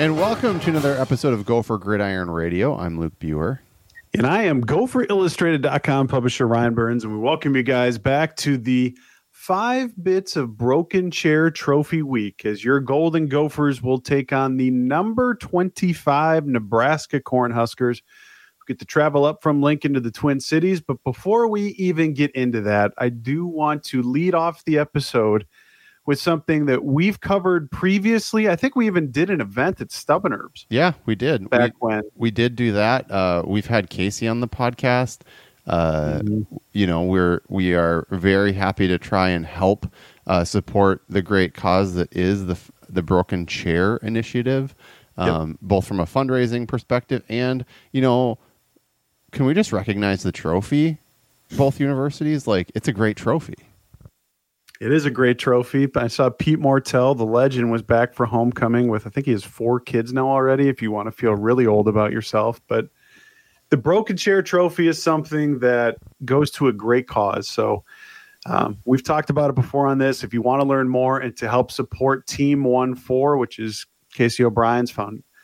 And welcome to another episode of Gopher Gridiron Radio. I'm Luke Buer. And I am GopherIllustrated.com publisher Ryan Burns, and we welcome you guys back to the 5 bits of Broken Chair Trophy Week, as your Golden Gophers will take on the number 25 Nebraska Cornhuskers, who get to travel up from Lincoln to the Twin Cities. But before we even get into that, I do want to lead off the episode with something that we've covered previously. I think we even did an event at Stubborn Herbs. Yeah, we did. When we did do that. We've had Casey on the podcast. You know, we are very happy to try and help support the great cause that is the Broken Chair Initiative, both from a fundraising perspective and, you know, can we just recognize the trophy? Both universities, like, it's a great trophy. It is a great trophy. I saw Pete Mortell, the legend, was back for homecoming with, I think he has 4 kids now already, if you want to feel really old about yourself. But the Broken Chair Trophy is something that goes to a great cause. So we've talked about it before on this. If you want to learn more and to help support Team 1-4, which is Casey O'Brien's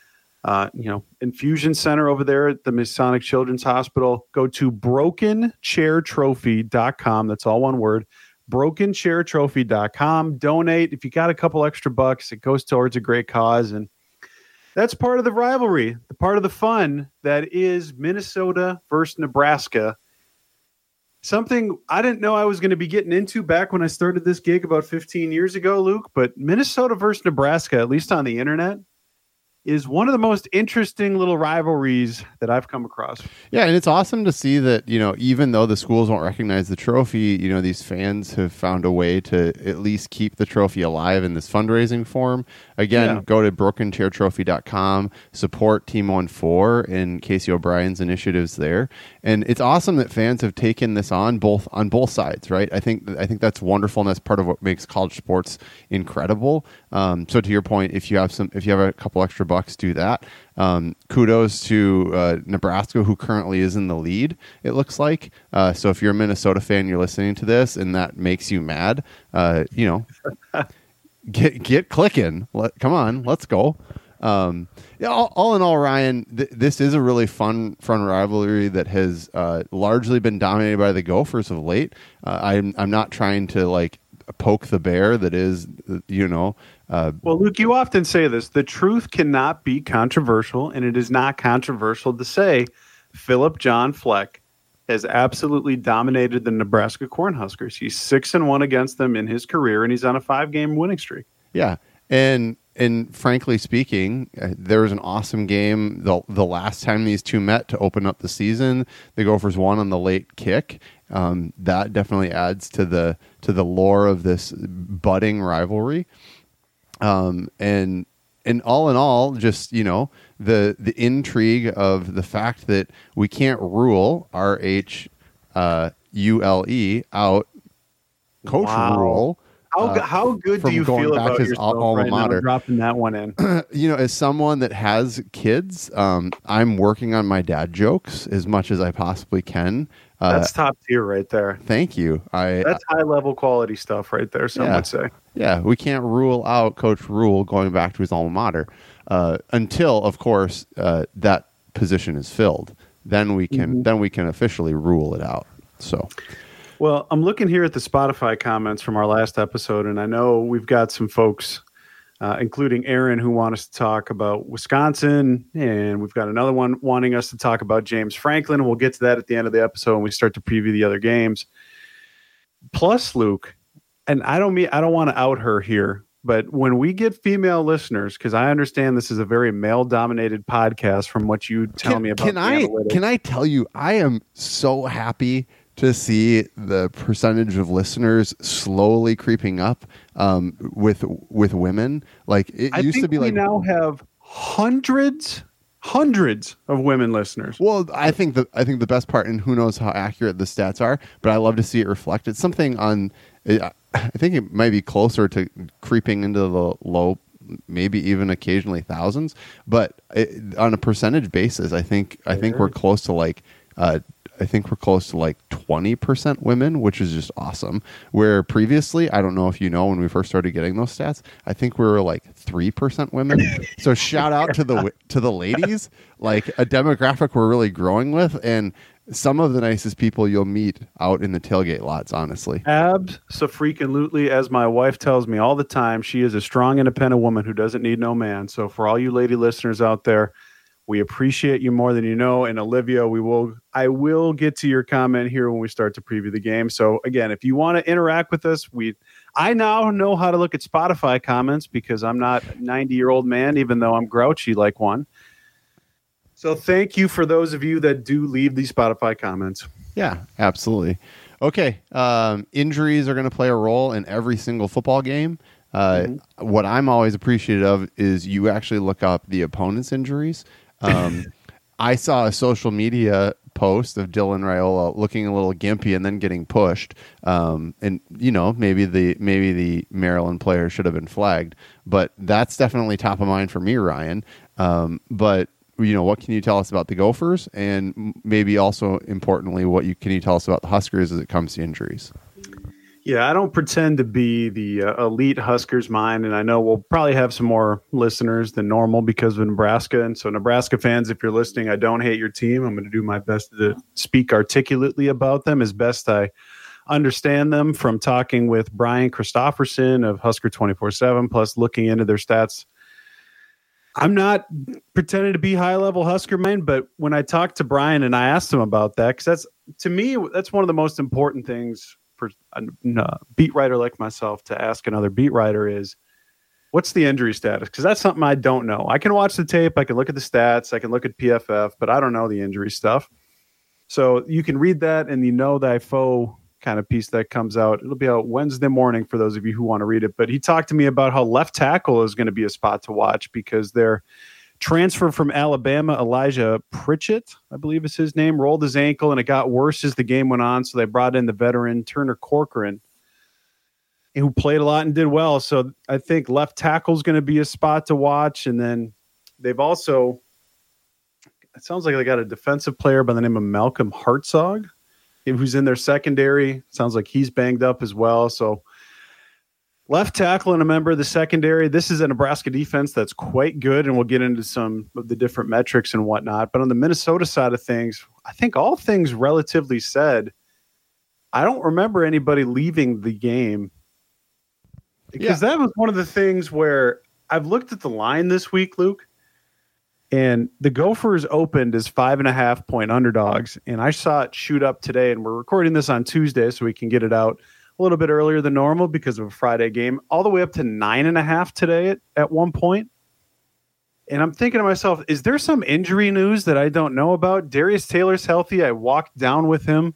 infusion center over there at the Masonic Children's Hospital, go to brokenchairtrophy.com. That's all one word. brokenchairtrophy.com. Donate. If you got a couple extra bucks, it goes towards a great cause. And that's part of the rivalry, the part of the fun that is Minnesota versus Nebraska. Something I didn't know I was going to be getting into back when I started this gig about 15 years ago, Luke, but Minnesota versus Nebraska, at least on the internet, is one of the most interesting little rivalries that I've come across. Yeah, and it's awesome to see that, you know, even though the schools won't recognize the trophy, you know, these fans have found a way to at least keep the trophy alive in this fundraising form. Again, go to brokenchairtrophy.com, support Team 1-4 and Casey O'Brien's initiatives there. And it's awesome that fans have taken this on both sides, right? I think that's wonderful, and that's part of what makes college sports incredible. So to your point, if you have a couple extra bucks, do that. Kudos to Nebraska, who currently is in the lead, it looks like. So if you're a Minnesota fan, you're listening to this and that makes you mad, you know, get clicking. Come on, let's go. All in all, Ryan, this is a really fun rivalry that has largely been dominated by the Gophers of late. I'm not trying to like poke the bear that is, you know. Well, Luke, you often say this: the truth cannot be controversial, and it is not controversial to say Philip John Fleck has absolutely dominated the Nebraska Cornhuskers. He's 6-1 against them in his career, and he's on a 5-game winning streak. Yeah, and frankly speaking, there was an awesome game the last time these two met to open up the season. The Gophers won on the late kick. That definitely adds to the lore of this budding rivalry. And all in all, just, you know, the intrigue of the fact that we can't rule RHULE out Coach Rule. How good do you feel about yourself alma right mater? Now, dropping that one in? You know, as someone that has kids, I'm working on my dad jokes as much as I possibly can. That's top tier right there. Thank you. That's high level quality stuff right there, some would say. Yeah, we can't rule out Coach Rule going back to his alma mater until, of course, that position is filled. Then we can officially rule it out. So, well, I'm looking here at the Spotify comments from our last episode, and I know we've got some folks, including Aaron, who want us to talk about Wisconsin, and we've got another one wanting us to talk about James Franklin. We'll get to that at the end of the episode when we start to preview the other games. Plus, Luke, and I don't want to out her here, but when we get female listeners, because I understand this is a very male-dominated podcast from what you tell me about Can I tell you, I am so happy to see the percentage of listeners slowly creeping up with women. Like it used to be, like we now have hundreds of women listeners. Well, I think the best part, and who knows how accurate the stats are, but I love to see it reflected. Something on, I think it might be closer to creeping into the low, maybe even occasionally thousands, but on a percentage basis, I think we're close to like I think we're close to like 20% women, which is just awesome. Where previously, I don't know if you know, when we first started getting those stats, I think we were like 3% women. So shout out to the ladies, like a demographic we're really growing with, and some of the nicest people you'll meet out in the tailgate lots, honestly. Abso-freaking-lutely, as my wife tells me all the time, she is a strong, independent woman who doesn't need no man. So for all you lady listeners out there, we appreciate you more than you know. And Olivia, I will get to your comment here when we start to preview the game. So again, if you want to interact with us, I now know how to look at Spotify comments because I'm not a 90-year-old man, even though I'm grouchy like one. So thank you for those of you that do leave these Spotify comments. Yeah, absolutely. Okay. Injuries are going to play a role in every single football game. What I'm always appreciative of is you actually look up the opponent's injuries. I saw a social media post of Dylan Raiola looking a little gimpy and then getting pushed. And maybe the Maryland player should have been flagged, but that's definitely top of mind for me, Ryan. But what can you tell us about the Gophers, and maybe also importantly, can you tell us about the Huskers as it comes to injuries? Yeah, I don't pretend to be the elite Huskers mind, and I know we'll probably have some more listeners than normal because of Nebraska. And so, Nebraska fans, if you're listening, I don't hate your team. I'm going to do my best to speak articulately about them as best I understand them from talking with Brian Christopherson of Husker 24/7, plus looking into their stats. I'm not pretending to be high-level Husker mind, but when I talked to Brian and I asked him about that, because to me, that's one of the most important things for a beat writer like myself to ask another beat writer is, what's the injury status? Because that's something I don't know. I can watch the tape, I can look at the stats, I can look at PFF, but I don't know the injury stuff. So you can read that, and the foe kind of piece that comes out. It'll be out Wednesday morning for those of you who want to read it. But he talked to me about how left tackle is going to be a spot to watch because their transfer from Alabama, Elijah Pritchett, I believe is his name, rolled his ankle, and it got worse as the game went on. So they brought in the veteran Turner Corcoran, who played a lot and did well. So I think left tackle is going to be a spot to watch. And then they've also, it sounds like they got a defensive player by the name of Malcolm Hartzog, who's in their secondary. Sounds like he's banged up as well. So left tackle and a member of the secondary. This is a Nebraska defense that's quite good, and we'll get into some of the different metrics and whatnot. But on the Minnesota side of things, I think all things relatively said, I don't remember anybody leaving the game. Because that was one of the things where I've looked at the line this week, Luke, and the Gophers opened as 5.5-point underdogs, and I saw it shoot up today, and we're recording this on Tuesday so we can get it out a little bit earlier than normal because of a Friday game, all the way up to 9.5 today at one point. And I'm thinking to myself, is there some injury news that I don't know about? Darius Taylor's healthy. I walked down with him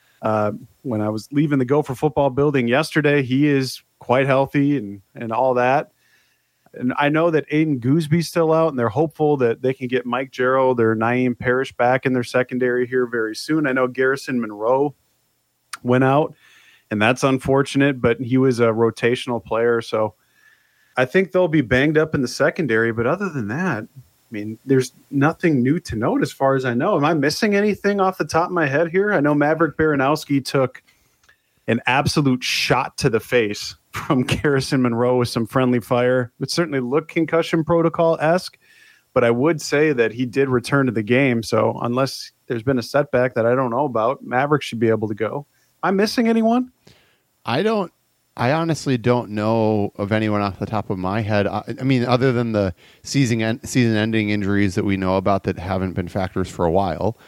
when I was leaving the Gopher football building yesterday. He is quite healthy and all that. And I know that Aiden Goosby's still out, and they're hopeful that they can get Mike Gerald or Naeem Parrish back in their secondary here very soon. I know Garrison Monroe went out, and that's unfortunate, but he was a rotational player. So I think they'll be banged up in the secondary. But other than that, I mean, there's nothing new to note as far as I know. Am I missing anything off the top of my head here? I know Maverick Baranowski took an absolute shot to the face from Garrison Monroe with some friendly fire. It certainly looked concussion protocol-esque, but I would say that he did return to the game. So unless there's been a setback that I don't know about, Maverick should be able to go. Am I missing anyone? I honestly don't know of anyone off the top of my head. I mean, other than the season-ending injuries that we know about that haven't been factors for a while.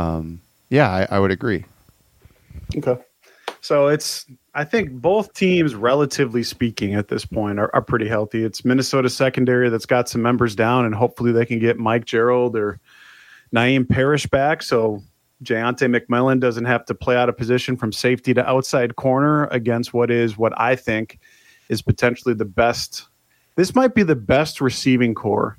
I would agree. Okay. So I think both teams, relatively speaking, at this point are pretty healthy. It's Minnesota secondary that's got some members down, and hopefully they can get Mike Gerald or Naeem Parrish back. So Jayante McMillan doesn't have to play out of position from safety to outside corner against what I think is potentially the best. This might be the best receiving core.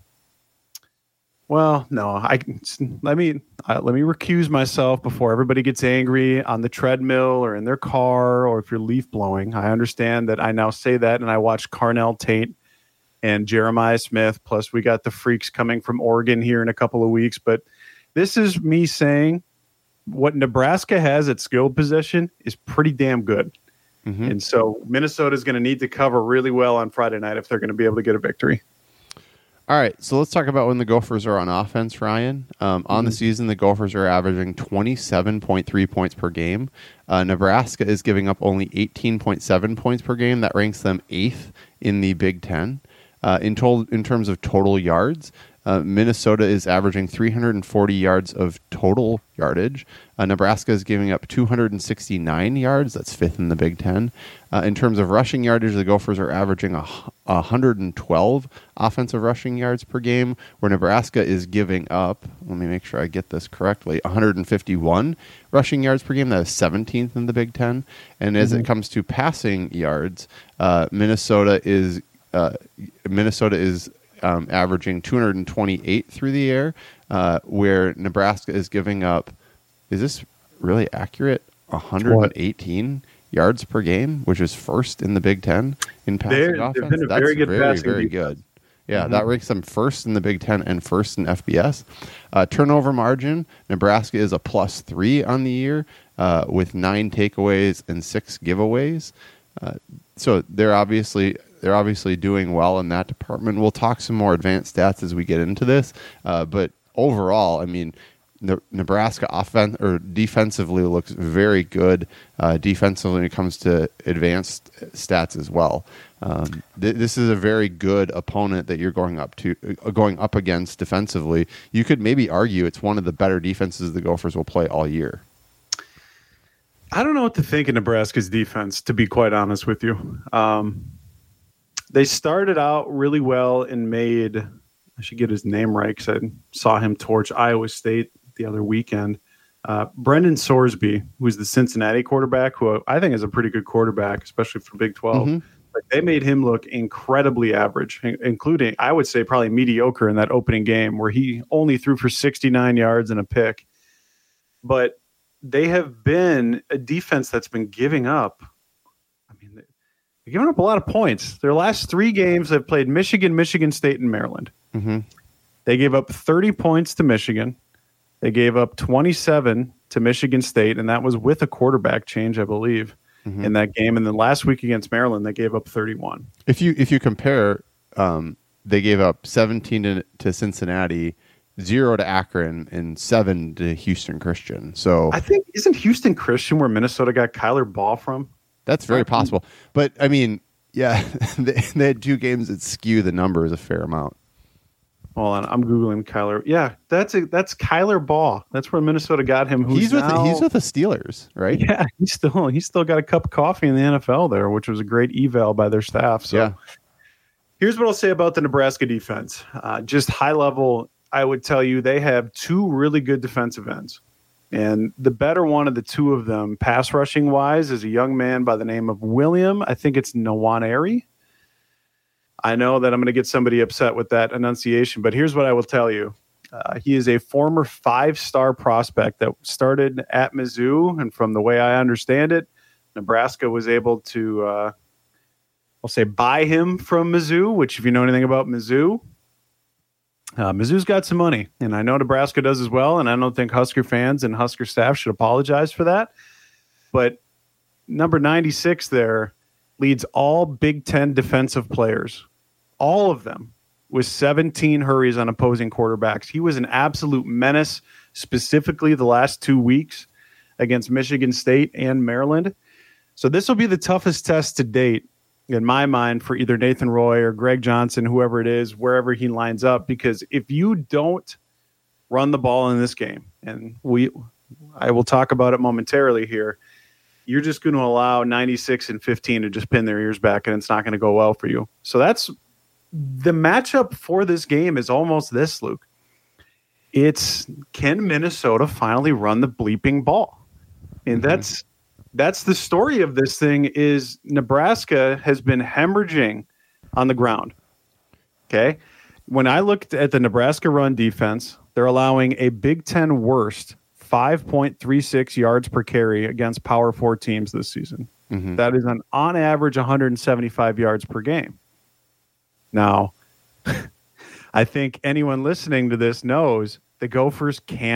Well, no, let me recuse myself before everybody gets angry on the treadmill or in their car, or if you're leaf blowing. I understand that I now say that, and I watch Carnell Tate and Jeremiah Smith. Plus, we got the freaks coming from Oregon here in a couple of weeks. But this is me saying what Nebraska has at skill position is pretty damn good. Mm-hmm. And so Minnesota is going to need to cover really well on Friday night if they're going to be able to get a victory. All right, so let's talk about when the Gophers are on offense, Ryan. On the season, the Gophers are averaging 27.3 points per game. Nebraska is giving up only 18.7 points per game. That ranks them 8th in the Big Ten. In terms of total yards, Minnesota is averaging 340 yards of total yardage. Nebraska is giving up 269 yards. That's 5th in the Big Ten. In terms of rushing yardage, the Gophers are averaging 112 offensive rushing yards per game, where Nebraska is giving up, let me make sure I get this correctly, 151 rushing yards per game. That is 17th in the Big Ten. And as it comes to passing yards, Minnesota is averaging 228 through the air, where Nebraska is giving up, is this really accurate? 118 yards per game, which is 1st in the Big Ten in passing offense. They've been a very good passing very good. Yeah, that ranks them 1st in the Big Ten and 1st in FBS. Turnover margin, Nebraska is a +3 on the year with 9 takeaways and 6 giveaways. So they're obviously doing well in that department. We'll talk some more advanced stats as we get into this. But overall, I mean, Nebraska defensively looks very good. Defensively, when it comes to advanced stats as well. This is a very good opponent that you're going up against defensively. You could maybe argue it's one of the better defenses the Gophers will play all year. I don't know what to think of Nebraska's defense, to be quite honest with you. They started out really well and made, I should get his name right because I saw him torch Iowa State the other weekend. Brendan Sorsby, who's the Cincinnati quarterback, who I think is a pretty good quarterback, especially for Big 12. Mm-hmm. But they made him look incredibly average, including, I would say, probably mediocre in that opening game where he only threw for 69 yards and a pick. But they have been a defense that's been giving up. I mean, they're giving up a lot of points. Their last 3 games, they've played Michigan, Michigan State, and Maryland. Mm-hmm. They gave up 30 points to Michigan. They gave up 27 to Michigan State, and that was with a quarterback change, I believe, in that game. And then last week against Maryland, they gave up 31. If you compare, they gave up 17 to Cincinnati, 0 to Akron, and 7 to Houston Christian. So I think, isn't Houston Christian where Minnesota got Kyler Ball from? That's very possible. But I mean, yeah, they had 2 games that skew the numbers a fair amount. Hold on, I'm googling Kyler. Yeah, that's Kyler Ball. That's where Minnesota got him. He's with the Steelers, right? Yeah, he's still got a cup of coffee in the NFL there, which was a great eval by their staff. So, yeah. Here's what I'll say about the Nebraska defense. Just high level, I would tell you they have 2 really good defensive ends, and the better one of the 2 of them, pass rushing wise, is a young man by the name of William. I think it's Nwaneri. I know that I'm going to get somebody upset with that enunciation, but here's what I will tell you. He is a former 5-star prospect that started at Mizzou, and from the way I understand it, Nebraska was able to, I'll say, buy him from Mizzou, which if you know anything about Mizzou, Mizzou's got some money, and I know Nebraska does as well, and I don't think Husker fans and Husker staff should apologize for that. But number 96 there leads all Big Ten defensive players, all of them, with 17 hurries on opposing quarterbacks. He was an absolute menace, specifically the last 2 weeks against Michigan State and Maryland. So this will be the toughest test to date, in my mind, for either Nathan Roy or Greg Johnson, whoever it is, wherever he lines up. Because if you don't run the ball in this game, and I will talk about it momentarily here, you're just going to allow 96 and 15 to just pin their ears back, and it's not going to go well for you. So that's the matchup for this game is almost this, Luke. It's, can Minnesota finally run the bleeping ball? And that's the story of this thing. Is Nebraska has been hemorrhaging on the ground. Okay. When I looked at the Nebraska run defense, they're allowing a Big Ten worst 5.36 yards per carry against Power 4 teams this season. Mm-hmm. That is on average 175 yards per game. Now, I think anyone listening to this knows the Gophers can't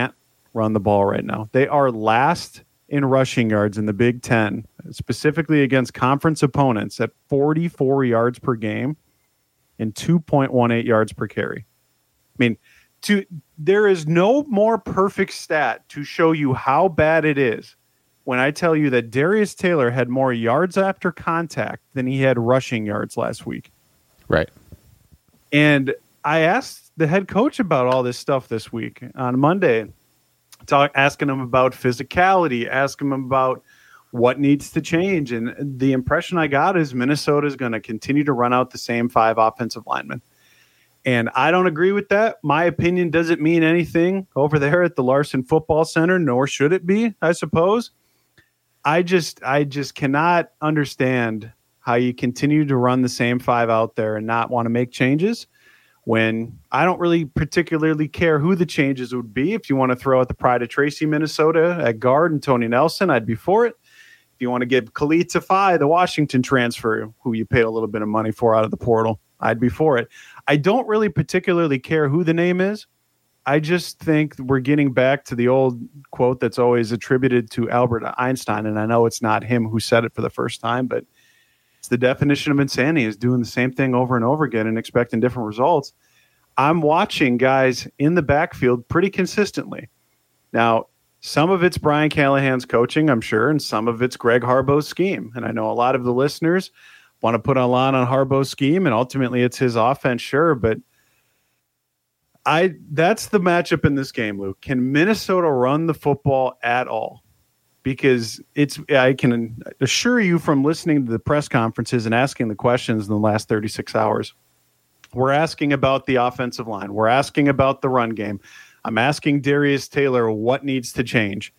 run the ball right now. They are last in rushing yards in the Big Ten, specifically against conference opponents, at 44 yards per game and 2.18 yards per carry. I mean, there is no more perfect stat to show you how bad it is when I tell you that Darius Taylor had more yards after contact than he had rushing yards last week. Right. And I asked the head coach about all this stuff this week on Monday, asking him about physicality, asking him about what needs to change. And the impression I got is Minnesota is going to continue to run out the same 5 offensive linemen. And I don't agree with that. My opinion doesn't mean anything over there at the Larson Football Center, nor should it be, I suppose. I just cannot understand how you continue to run the same 5 out there and not want to make changes when I don't really particularly care who the changes would be. If you want to throw out the pride of Tracy, Minnesota at guard and Tony Nelson, I'd be for it. If you want to give Khalid Tafai, the Washington transfer, who you paid a little bit of money for out of the portal, I'd be for it. I don't really particularly care who the name is. I just think we're getting back to the old quote that's always attributed to Albert Einstein, and I know it's not him who said it for the first time, but it's the definition of insanity, is doing the same thing over and over again and expecting different results. I'm watching guys in the backfield pretty consistently. Now, some of it's Brian Callahan's coaching, I'm sure, and some of it's Greg Harbaugh's scheme. And I know a lot of the listeners want to put a lot on Harbaugh's scheme, and ultimately it's his offense, sure, but that's the matchup in this game, Luke. Can Minnesota run the football at all? Because I can assure you from listening to the press conferences and asking the questions in the last 36 hours, we're asking about the offensive line. We're asking about the run game. I'm asking Darius Taylor what needs to change.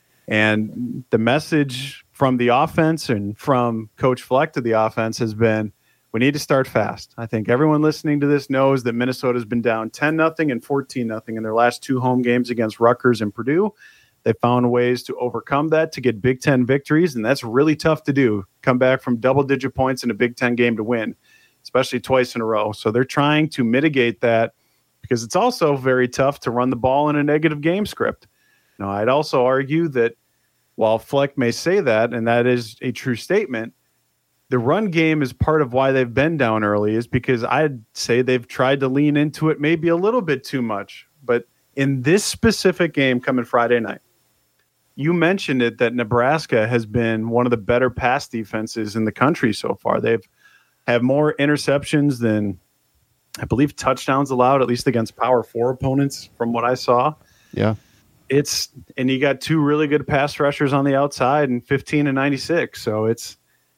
And the message from the offense and from Coach Fleck to the offense has been, we need to start fast. I think everyone listening to this knows that Minnesota's been down 10-0 and 14-0 in their last 2 home games against Rutgers and Purdue. They found ways to overcome that to get Big Ten victories, and that's really tough to do. Come back from double-digit points in a Big Ten game to win, especially twice in a row. So they're trying to mitigate that because it's also very tough to run the ball in a negative game script. Now, I'd also argue that while Fleck may say that, and that is a true statement, the run game is part of why they've been down early, is because I'd say they've tried to lean into it maybe a little bit too much. But in this specific game coming Friday night, you mentioned it, that Nebraska has been one of the better pass defenses in the country so far. They've have more interceptions than, I believe, touchdowns allowed, at least against Power 4 opponents from what I saw. Yeah. And you got 2 really good pass rushers on the outside and 15 and 96. So it's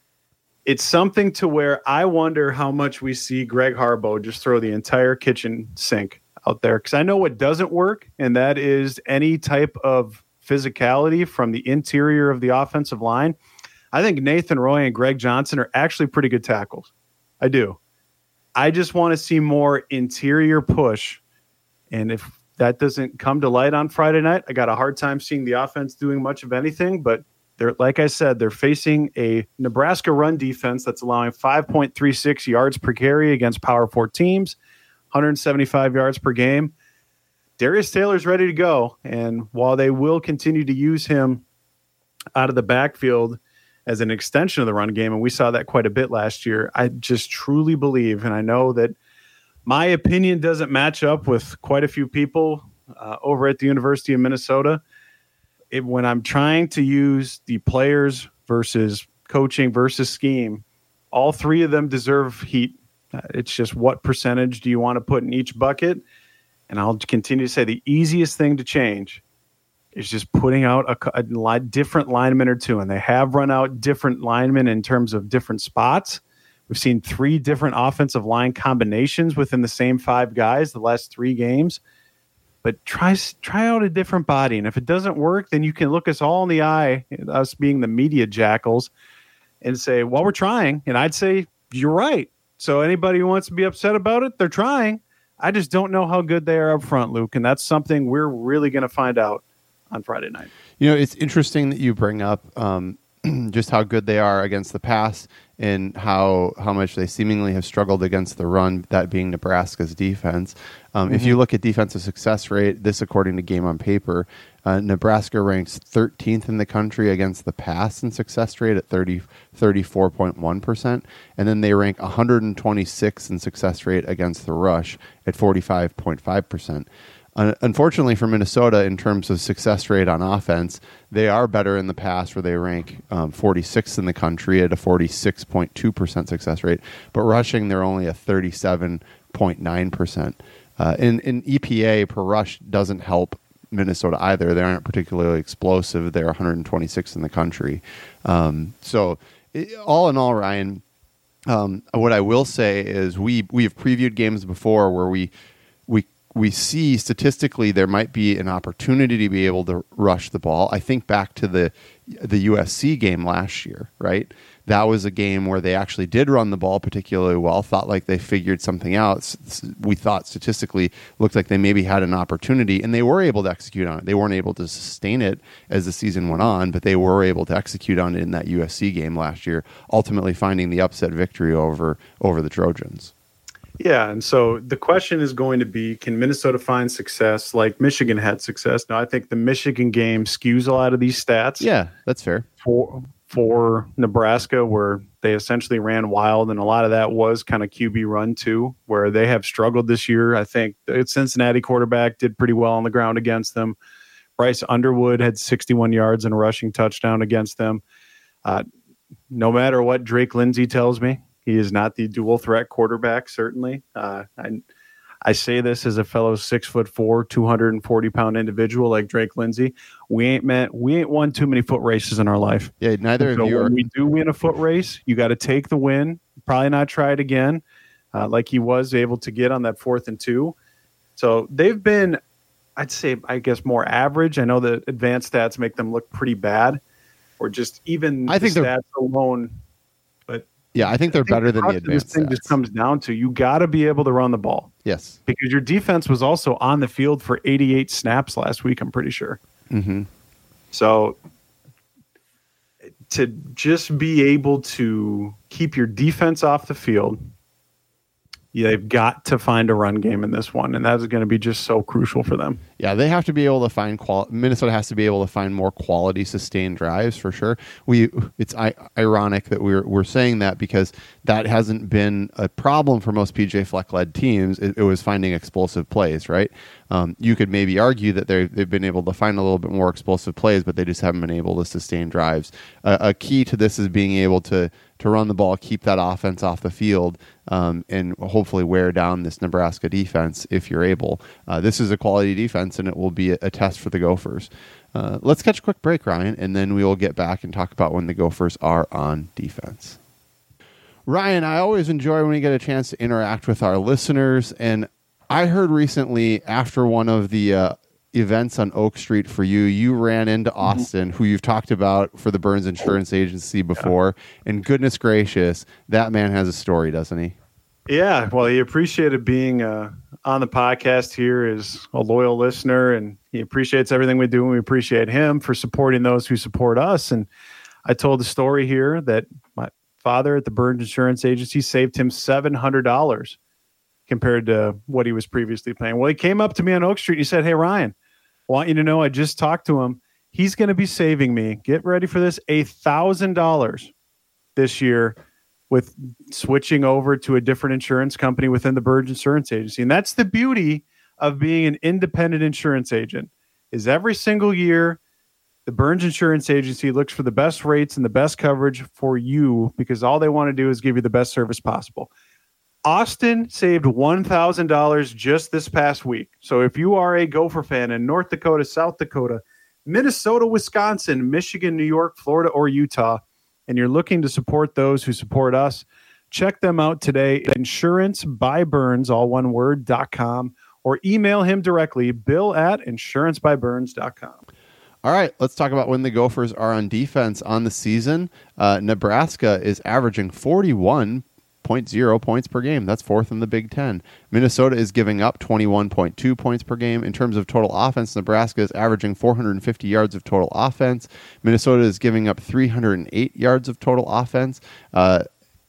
something to where I wonder how much we see Greg Harbaugh just throw the entire kitchen sink out there. Because I know what doesn't work, and that is any type of physicality from the interior of the offensive line. I think Nathan Roy and Greg Johnson are actually pretty good tackles. I do. I just want to see more interior push. And if that doesn't come to light on Friday night, I got a hard time seeing the offense doing much of anything. But they're, like I said, they're facing a Nebraska run defense that's allowing 5.36 yards per carry against Power 4 teams, 175 yards per game. Darius Taylor's ready to go. And while they will continue to use him out of the backfield as an extension of the run game, and we saw that quite a bit last year, I just truly believe, and I know that my opinion doesn't match up with quite a few people over at the University of Minnesota. When I'm trying to use the players versus coaching versus scheme, all 3 of them deserve heat. It's just what percentage do you want to put in each bucket? And I'll continue to say the easiest thing to change is just putting out a different lineman or 2. And they have run out different linemen in terms of different spots. We've seen 3 different offensive line combinations within the same 5 guys the last 3 games. But try out a different body. And if it doesn't work, then you can look us all in the eye, us being the media jackals, and say, well, we're trying. And I'd say, you're right. So anybody who wants to be upset about it, they're trying. I just don't know how good they are up front, Luke. And that's something we're really going to find out on Friday night. You know, it's interesting that you bring up just how good they are against the pass. in how much they seemingly have struggled against the run, that being Nebraska's defense. If you look at defensive success rate, this according to Game on Paper, Nebraska ranks 13th in the country against the pass in success rate at 34.1%, and then they rank 126 in success rate against the rush at 45.5%. Unfortunately for Minnesota, in terms of success rate on offense, they are better in the pass, where they rank 46th in the country at a 46.2% success rate. But rushing, they're only at 37.9%. In EPA per rush doesn't help Minnesota either. They aren't particularly explosive. They're 126th in the country. So all in all, Ryan, what I will say is we have previewed games before where we see statistically there might be an opportunity to be able to rush the ball. I think back to the USC game last year, right? That was a game where they actually did run the ball particularly well, thought like they figured something out. We thought statistically looked like they maybe had an opportunity, and they were able to execute on it. They weren't able to sustain it as the season went on, but they were able to execute on it in that USC game last year, ultimately finding the upset victory over the Trojans. Yeah, and so the question is going to be, can Minnesota find success like Michigan had success? Now, I think the Michigan game skews a lot of these stats. Yeah, that's fair. For Nebraska, where they essentially ran wild, and a lot of that was kind of QB run too, where they have struggled this year. I think the Cincinnati quarterback did pretty well on the ground against them. Bryce Underwood had 61 yards and a rushing touchdown against them. No matter what Drake Lindsay tells me, he is not the dual threat quarterback, certainly. I say this as a fellow 6'4", 240-pound individual like Drake Lindsay. We ain't won too many foot races in our life. Yeah, neither of you are. When we do win a foot race, you got to take the win. Probably not try it again, like he was able to get on that 4th and 2. So they've been, I'd say, I guess, more average. I know the advanced stats make them look pretty bad, or just even the stats alone. Yeah, I think they're better than the advanced This thing just comes down to, you got to be able to run the ball. Yes. Because your defense was also on the field for 88 snaps last week, I'm pretty sure. Mm-hmm. So to just be able to keep your defense off the field, they've got to find a run game in this one, and that is going to be just so crucial for them. Yeah, they have to be able to find Minnesota has to be able to find more quality sustained drives for sure. It's ironic that we're saying that, because that hasn't been a problem for most PJ Fleck led teams. It was finding explosive plays, right? You could maybe argue that they've been able to find a little bit more explosive plays, but they just haven't been able to sustain drives. A key to this is being able to run the ball, keep that offense off the field, and hopefully wear down this Nebraska defense if you're able. This is a quality defense, and it will be a test for the Gophers. Let's catch a quick break, Ryan, and then we will get back and talk about when the Gophers are on defense. Ryan, I always enjoy when we get a chance to interact with our listeners, and I heard recently after one of the events on Oak Street for you ran into Austin, who you've talked about for the Burns Insurance Agency before, and goodness gracious, that man has a story, doesn't he? Yeah, well, he appreciated being on the podcast here as a loyal listener, and he appreciates everything we do, and we appreciate him for supporting those who support us. And I told the story here that my father at the Burns Insurance Agency saved him $700 compared to what he was previously paying. Well, he came up to me on Oak Street and he said, "Hey, Ryan, I want you to know I just talked to him. He's going to be saving me, get ready for this, $1,000 this year with switching over to a different insurance company within the Burns Insurance Agency." And that's the beauty of being an independent insurance agent, is every single year the Burns Insurance Agency looks for the best rates and the best coverage for you, because all they want to do is give you the best service possible. Austin saved $1,000 just this past week. So if you are a Gopher fan in North Dakota, South Dakota, Minnesota, Wisconsin, Michigan, New York, Florida, or Utah, and you're looking to support those who support us, check them out today at insurancebyburns, all one word, .com, or email him directly, bill@insurancebyburns.com. All right, let's talk about when the Gophers are on defense on the season. Nebraska is averaging 41.0 points per game. That's 4th in the Big Ten. Minnesota is giving up 21.2 points per game. In terms of total offense, Nebraska is averaging 450 yards of total offense. Minnesota is giving up 308 yards of total offense.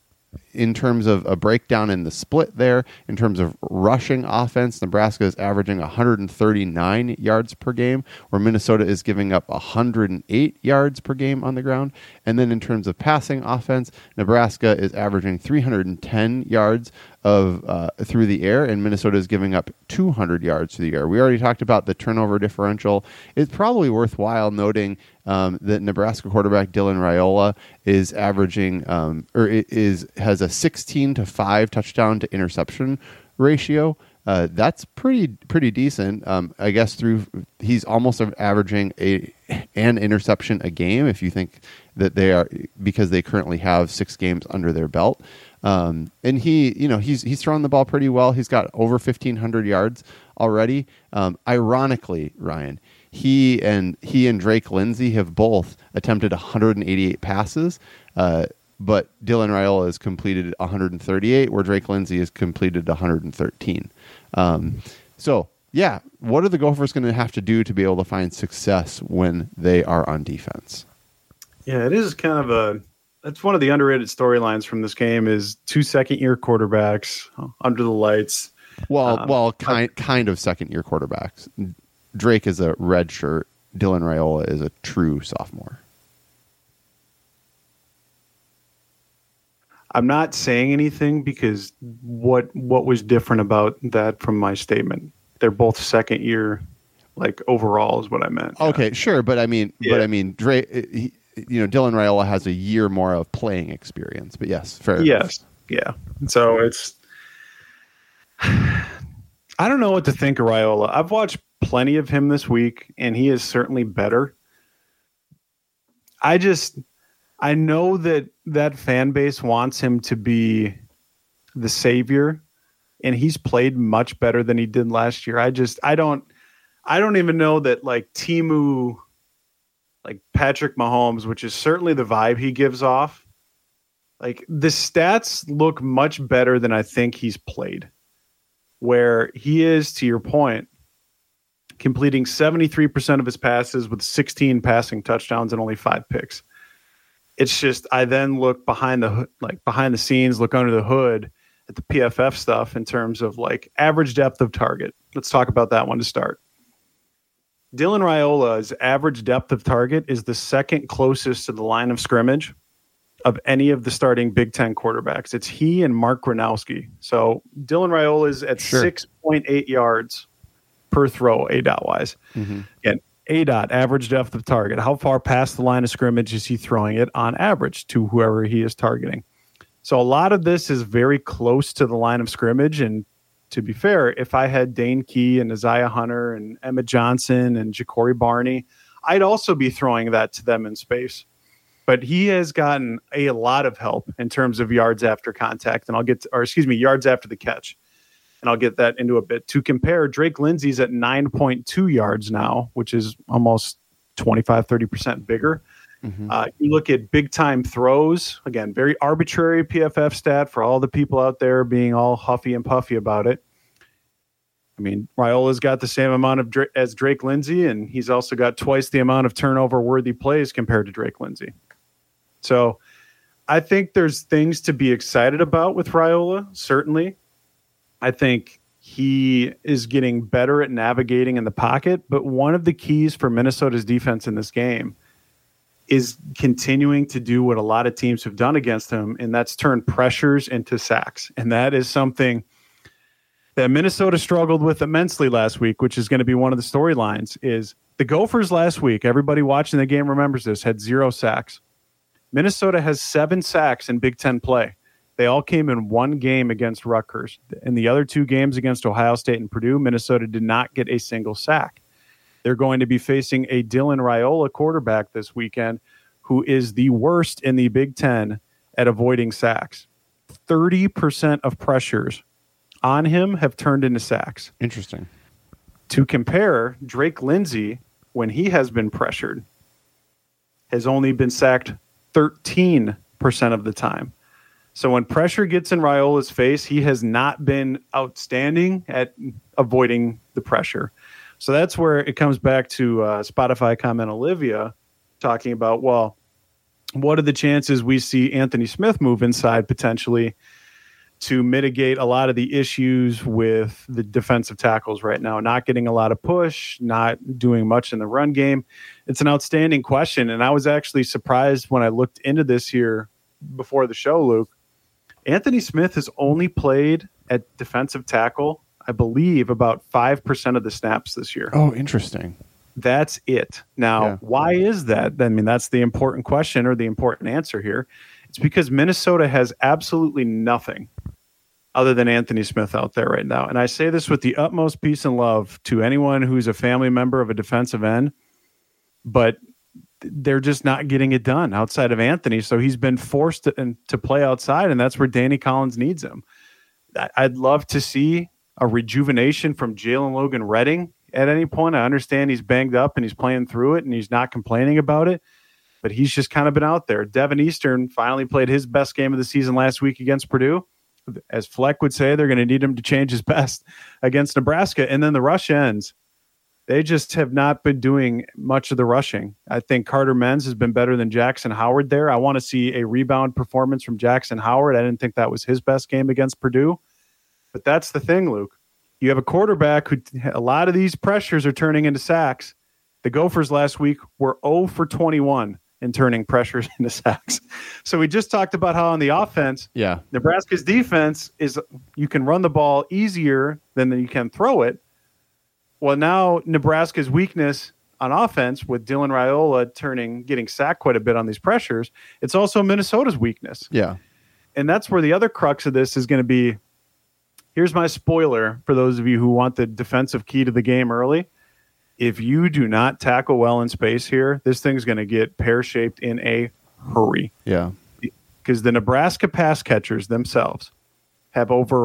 in terms of a breakdown in the split there, in terms of rushing offense, Nebraska is averaging 139 yards per game, where Minnesota is giving up 108 yards per game on the ground. And then in terms of passing offense, Nebraska is averaging 310 yards through the air, and Minnesota is giving up 200 yards through the air. We already talked about the turnover differential. It's probably worthwhile noting that Nebraska quarterback Dylan Raiola is averaging has a 16-5 touchdown to interception ratio. That's pretty decent. I guess he's almost averaging an interception a game, if you think that they are, because they currently have 6 games under their belt. And he's throwing the ball pretty well. He's got over 1,500 yards already. Ironically, Ryan, he and Drake Lindsey have both attempted 188 passes, but Dylan Raiola has completed 138, where Drake Lindsey has completed 113. So, yeah, what are the Gophers going to have to do to be able to find success when they are on defense? Yeah, it is kind of that's one of the underrated storylines from this game is 2 second-year quarterbacks under the lights. Well, kind of second-year quarterbacks. Drake is a redshirt. Dylan Raiola is a true sophomore. I'm not saying anything because what was different about that from my statement? They're both second year, like overall is what I meant. Okay, yeah. Sure, but I mean, Drake. Dylan Raiola has a year more of playing experience. But yes, fair. Yes, yeah. So it's. I don't know what to think of Raiola. I've watched plenty of him this week, and he is certainly better. I know that fan base wants him to be the savior, and he's played much better than he did last year. I don't even know that like Timu, like Patrick Mahomes, which is certainly the vibe he gives off. Like the stats look much better than I think he's played. Where he is, to your point, completing 73% of his passes with 16 passing touchdowns and only 5 picks. It's just I then look behind the scenes, look under the hood at the PFF stuff in terms of like average depth of target. Let's talk about that one to start. Dylan Raiola's average depth of target is the second closest to the line of scrimmage of any of the starting Big Ten quarterbacks. It's he and Mark Gronowski. So Dylan Raiola is at 6.8 yards per throw, ADOT wise. Mm-hmm. And ADOT, average depth of target. How far past the line of scrimmage is he throwing it on average to whoever he is targeting? So a lot of this is very close to the line of scrimmage. And to be fair, if I had Dane Key and Isaiah Hunter and Emmett Johnson and Ja'Cory Barney, I'd also be throwing that to them in space. But he has gotten a lot of help in terms of yards after contact, and yards after the catch. And I'll get that into a bit. To compare, Drake Lindsey's at 9.2 yards now, which is almost 25-30% bigger. Mm-hmm. You look at big-time throws. Again, very arbitrary PFF stat for all the people out there being all huffy and puffy about it. I mean, Raiola's got the same amount as Drake Lindsey, and he's also got twice the amount of turnover-worthy plays compared to Drake Lindsey. So I think there's things to be excited about with Raiola, certainly. I think he is getting better at navigating in the pocket, but one of the keys for Minnesota's defense in this game is continuing to do what a lot of teams have done against him, and that's turn pressures into sacks. And that is something that Minnesota struggled with immensely last week, which is going to be one of the storylines, is the Gophers last week, everybody watching the game remembers this, had 0 sacks. Minnesota has 7 sacks in Big Ten play. They all came in one game against Rutgers. In the other 2 games against Ohio State and Purdue, Minnesota did not get a single sack. They're going to be facing a Dylan Raiola quarterback this weekend who is the worst in the Big Ten at avoiding sacks. 30% of pressures on him have turned into sacks. Interesting. To compare, Drake Lindsey, when he has been pressured, has only been sacked 13% of the time. So when pressure gets in Raiola's face, he has not been outstanding at avoiding the pressure. So that's where it comes back to Spotify comment Olivia talking about, well, what are the chances we see Anthony Smith move inside potentially to mitigate a lot of the issues with the defensive tackles right now, not getting a lot of push, not doing much in the run game? It's an outstanding question. And I was actually surprised when I looked into this here before the show, Luke. Anthony Smith has only played at defensive tackle, I believe, about 5% of the snaps this year. Oh, interesting. That's it. Now, why is that? I mean, that's the important question, or the important answer here. It's because Minnesota has absolutely nothing other than Anthony Smith out there right now. And I say this with the utmost peace and love to anyone who's a family member of a defensive end, but they're just not getting it done outside of Anthony. So he's been forced to play outside, and that's where Danny Collins needs him. I'd love to see a rejuvenation from Jalen Logan Redding at any point. I understand he's banged up and he's playing through it and he's not complaining about it, but he's just kind of been out there. Devin Eastern finally played his best game of the season last week against Purdue. As Fleck would say, they're going to need him to change his best against Nebraska. And then the rush ends. They just have not been doing much of the rushing. I think Carter Menz has been better than Jackson Howard there. I want to see a rebound performance from Jackson Howard. I didn't think that was his best game against Purdue. But that's the thing, Luke. You have a quarterback who a lot of these pressures are turning into sacks. The Gophers last week were 0 for 21 in turning pressures into sacks. So we just talked about how on the offense, Nebraska's defense is you can run the ball easier than you can throw it. Well, now Nebraska's weakness on offense with Dylan Raiola getting sacked quite a bit on these pressures, it's also Minnesota's weakness. Yeah. And that's where the other crux of this is going to be. Here's my spoiler for those of you who want the defensive key to the game early. If you do not tackle well in space here, this thing's going to get pear-shaped in a hurry. Yeah. Because the Nebraska pass catchers themselves have over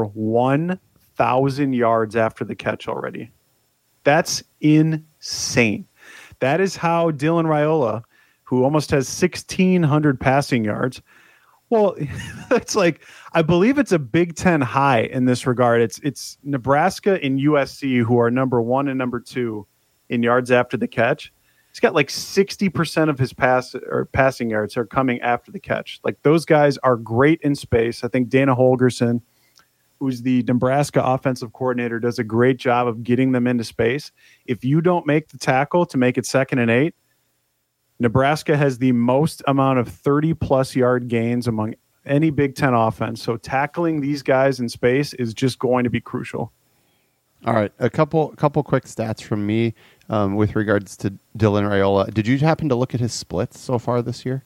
1,000 yards after the catch already. That's insane. That is how Dylan Raiola, who almost has 1,600 passing yards, well, it's like, I believe it's a Big Ten high in this regard. It's Nebraska and USC who are number 1 and number 2 in yards after the catch. He's got like 60% of his passing yards are coming after the catch. Like, those guys are great in space. I think Dana Holgerson, who's the Nebraska offensive coordinator, does a great job of getting them into space. If you don't make the tackle to make it 2nd and 8, Nebraska has the most amount of 30-plus yard gains among any Big Ten offense. So tackling these guys in space is just going to be crucial. All right, a couple quick stats from me with regards to Dylan Raiola. Did you happen to look at his splits so far this year?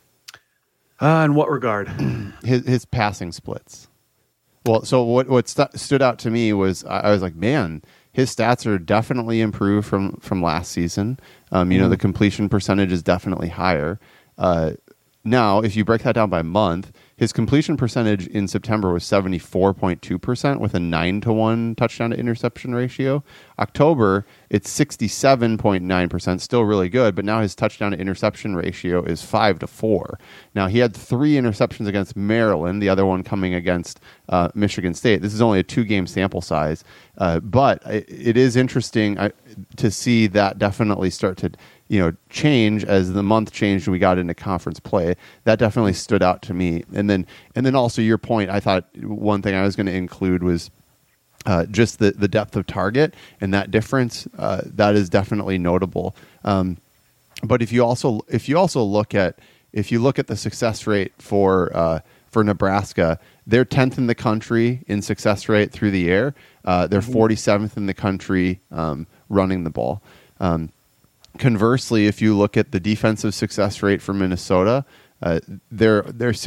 In what regard? His passing splits. Well, so what stood out to me was I was like, man, his stats are definitely improved from last season. The completion percentage is definitely higher. Now, if you break that down by month, his completion percentage in September was 74.2% with a 9-to-1 touchdown to interception ratio. October, it's 67.9%, still really good, but now his touchdown to interception ratio is 5-4. Now, he had 3 interceptions against Maryland, the other one coming against Michigan State. This is only a 2-game sample size, but it is interesting to see that definitely start to change as the month changed and we got into conference play. That definitely stood out to me. And then also your point, I thought one thing I was going to include was just the depth of target and that difference. That is definitely notable. But if you also look at the success rate for Nebraska, they're 10th in the country in success rate through the air. They're 47th in the country running the ball. Conversely, if you look at the defensive success rate for Minnesota, they're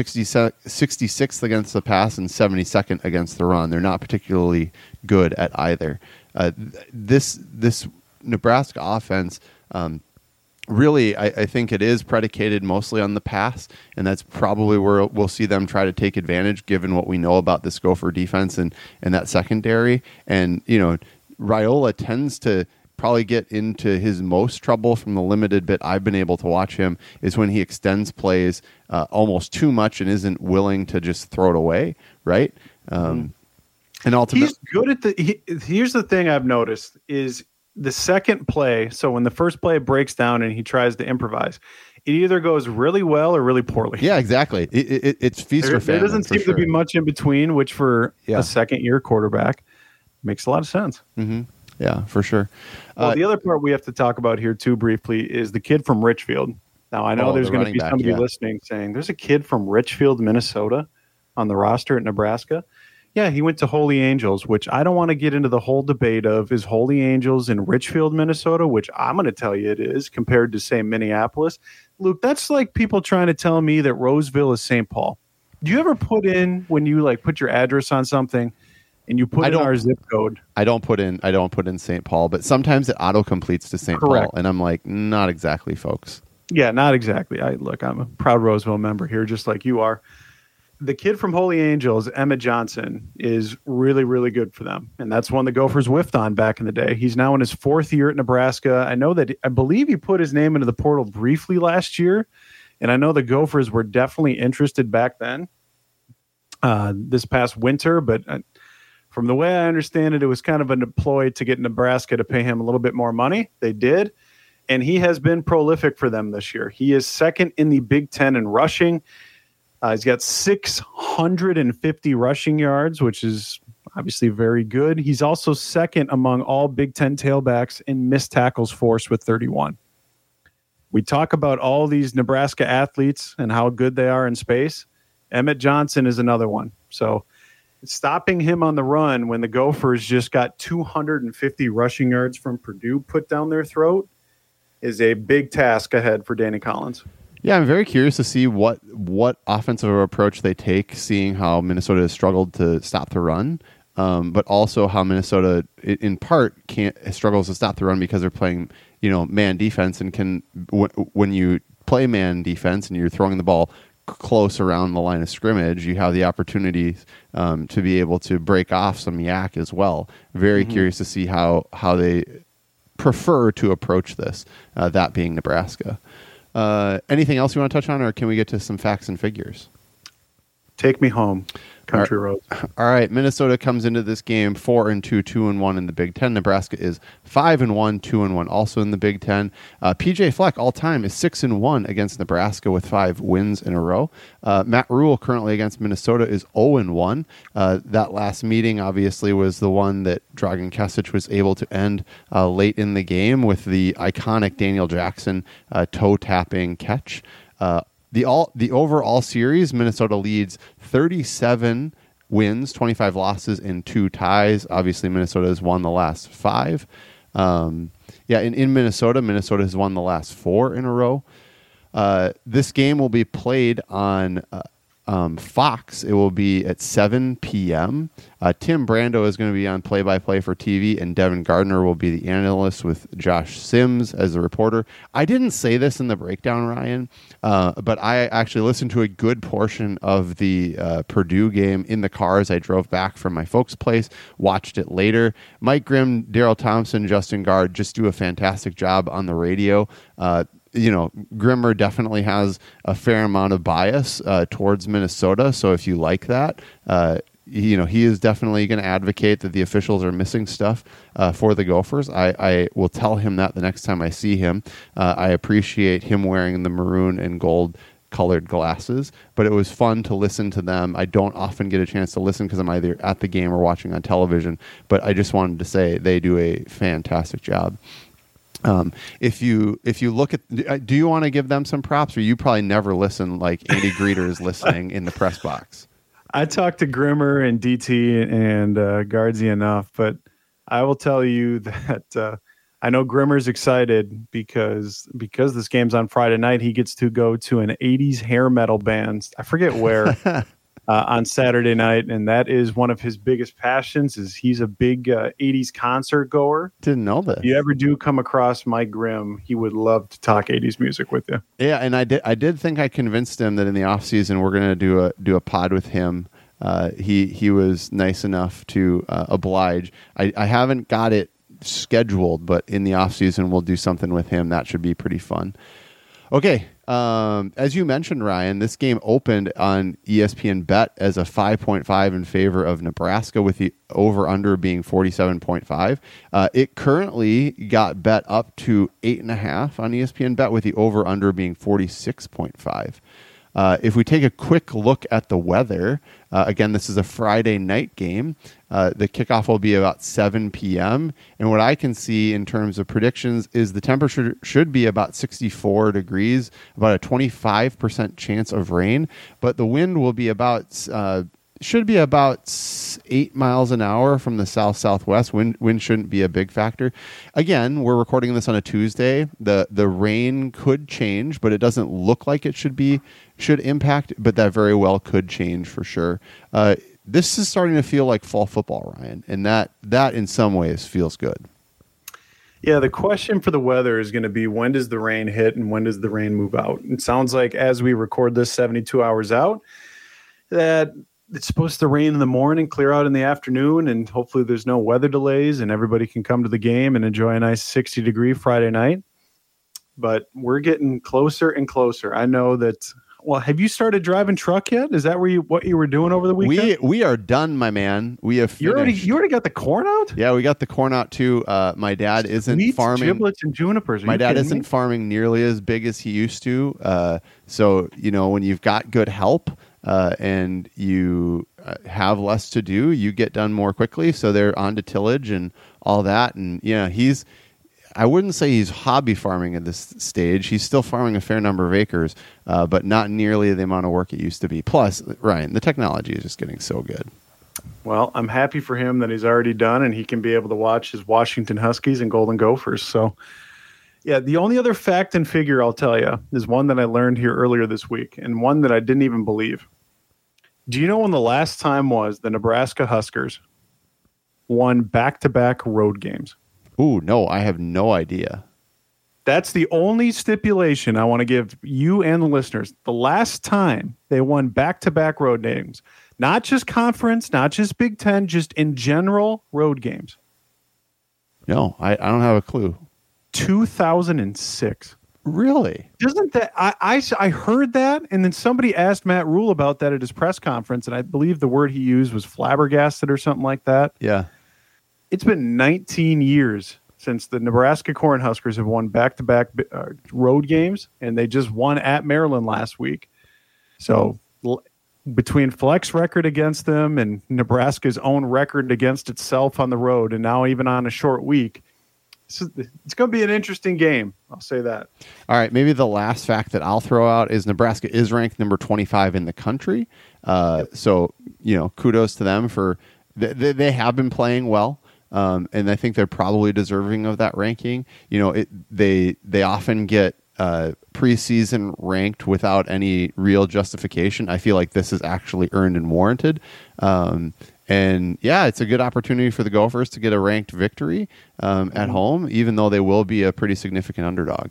66th against the pass and 72nd against the run. They're not particularly good at either. This Nebraska offense, really, I think it is predicated mostly on the pass, and that's probably where we'll see them try to take advantage, given what we know about this Gopher defense and that secondary. And Raiola tends to probably get into his most trouble from the limited bit I've been able to watch him is when he extends plays almost too much and isn't willing to just throw it away, right? And ultimately, he's good at here's the thing I've noticed is the second play, so when the first play breaks down and he tries to improvise, it either goes really well or really poorly. Yeah, exactly. It's feast or famine. There doesn't seem to be much in between, which for a second-year quarterback makes a lot of sense. Mm-hmm. Yeah, for sure. Well, the other part we have to talk about here too briefly is the kid from Richfield. Now, I know there's going to be somebody listening saying, there's a kid from Richfield, Minnesota on the roster at Nebraska. Yeah, he went to Holy Angels, which I don't want to get into the whole debate of is Holy Angels in Richfield, Minnesota, which I'm going to tell you it is compared to, say, Minneapolis. Luke, that's like people trying to tell me that Roseville is St. Paul. Do you ever put in, when you like put your address on something, and you put in our zip code? I don't put in St. Paul, but sometimes it auto completes to St. Paul, and I'm like, not exactly, folks. Yeah, not exactly. I'm a proud Roseville member here, just like you are. The kid from Holy Angels, Emmett Johnson, is really, really good for them, and that's one the Gophers whiffed on back in the day. He's now in his fourth year at Nebraska. I believe he put his name into the portal briefly last year, and I know the Gophers were definitely interested back then, this past winter, but from the way I understand it, it was kind of a ploy to get Nebraska to pay him a little bit more money. They did, and he has been prolific for them this year. He is second in the Big Ten in rushing. He's got 650 rushing yards, which is obviously very good. He's also second among all Big Ten tailbacks in missed tackles forced with 31. We talk about all these Nebraska athletes and how good they are in space. Emmett Johnson is another one. So stopping him on the run when the Gophers just got 250 rushing yards from Purdue put down their throat is a big task ahead for Danny Collins. Yeah, I'm very curious to see what offensive approach they take, seeing how Minnesota has struggled to stop the run, but also how Minnesota, in part, struggles to stop the run because they're playing, man defense, and when you play man defense and you're throwing the ball close around the line of scrimmage, you have the opportunity to be able to break off some yak as well. Very curious to see how they prefer to approach this, that being Nebraska. Anything else you want to touch on, or can we get to some facts and figures? Take me home, country roads. All right, Minnesota comes into this game 4-2, 2-1 in the Big Ten. Nebraska is 5-1, 2-1, also in the Big Ten. PJ Fleck all time is 6-1 against Nebraska with 5 wins in a row. Matt Rhule currently against Minnesota is 0-1. That last meeting obviously was the one that Dragan Kesic was able to end late in the game with the iconic Daniel Jackson toe tapping catch. The overall series, Minnesota leads 37 wins, 25 losses, and 2 ties. Obviously, Minnesota has won the last 5. In Minnesota has won the last 4 in a row. This game will be played on Fox. It will be at 7 p.m. Tim Brando is going to be on play-by-play for TV, and Devin Gardner will be the analyst with Josh Sims as the reporter. I didn't say this in the breakdown, Ryan, but I actually listened to a good portion of the Purdue game in the car as I drove back from my folks' place, watched it later. Mike Grimm, Daryl Thompson, Justin Gard just do a fantastic job on the radio. Grimmer definitely has a fair amount of bias towards Minnesota. So if you like that, he is definitely going to advocate that the officials are missing stuff for the Gophers. I will tell him that the next time I see him. I appreciate him wearing the maroon and gold colored glasses, but it was fun to listen to them. I don't often get a chance to listen because I'm either at the game or watching on television, but I just wanted to say they do a fantastic job. If you look at, do you want to give them some props, or you probably never listen like Andy Greeter is listening in the press box? I talked to Grimmer and DT and Guardsy enough, but I will tell you that I know Grimmer's excited because this game's on Friday night. He gets to go to an 80s hair metal band. I forget where. On Saturday night, and that is one of his biggest passions. Is he's a big 80s concert goer. Didn't know that. If you ever do come across Mike Grimm, he would love to talk 80s music with you. Yeah, and I did think I convinced him that in the off season we're going to do a pod with him. He was nice enough to oblige. I haven't got it scheduled, but in the off season we'll do something with him. That should be pretty fun. Okay, As you mentioned, Ryan, this game opened on ESPN Bet as a 5.5 in favor of Nebraska, with the over-under being 47.5. It currently got bet up to 8.5 on ESPN Bet, with the over-under being 46.5. If we take a quick look at the weather, again, this is a Friday night game. The kickoff will be about 7 p.m. And what I can see in terms of predictions is the temperature should be about 64 degrees, about a 25% chance of rain. But the wind will be should be about 8 miles an hour from the south-southwest. Wind shouldn't be a big factor. Again, we're recording this on a Tuesday. The rain could change, but it doesn't look like it should impact, but that very well could change for sure. This is starting to feel like fall football, Ryan, and that in some ways feels good. Yeah, the question for the weather is going to be, when does the rain hit and when does the rain move out? It sounds like as we record this 72 hours out, that it's supposed to rain in the morning, clear out in the afternoon, and hopefully there's no weather delays and everybody can come to the game and enjoy a nice 60-degree Friday night. But we're getting closer and closer. I know that. Well, have you started driving truck yet? Is that what you were doing over the weekend? We are done, my man. We have finished. You already got the corn out? Yeah, we got the corn out too. My dad isn't farming giblets and junipers. My dad isn't farming nearly as big as he used to. So when you've got good help and you have less to do, you get done more quickly. So they're on to tillage and all that. And I wouldn't say he's hobby farming at this stage. He's still farming a fair number of acres, but not nearly the amount of work it used to be. Plus, Ryan, the technology is just getting so good. Well, I'm happy for him that he's already done and he can be able to watch his Washington Huskies and Golden Gophers. So, yeah, the only other fact and figure I'll tell you is one that I learned here earlier this week and one that I didn't even believe. Do you know when the last time was the Nebraska Huskers won back-to-back road games? Ooh, no, I have no idea. That's the only stipulation I want to give you and the listeners. The last time they won back-to-back road games, not just conference, not just Big Ten, just in general road games. No, I don't have a clue. 2006. Really? Doesn't that I heard that, and then somebody asked Matt Rule about that at his press conference, and I believe the word he used was flabbergasted or something like that. Yeah. It's been 19 years since the Nebraska Cornhuskers have won back-to-back road games, and they just won at Maryland last week. So between Fleck's record against them and Nebraska's own record against itself on the road, and now even on a short week, it's going to be an interesting game. I'll say that. All right, maybe the last fact that I'll throw out is Nebraska is ranked number 25 in the country. So, kudos to them for they have been playing well. And I think they're probably deserving of that ranking. They often get preseason ranked without any real justification. I feel like this is actually earned and warranted. And yeah, it's a good opportunity for the Gophers to get a ranked victory at home, even though they will be a pretty significant underdog.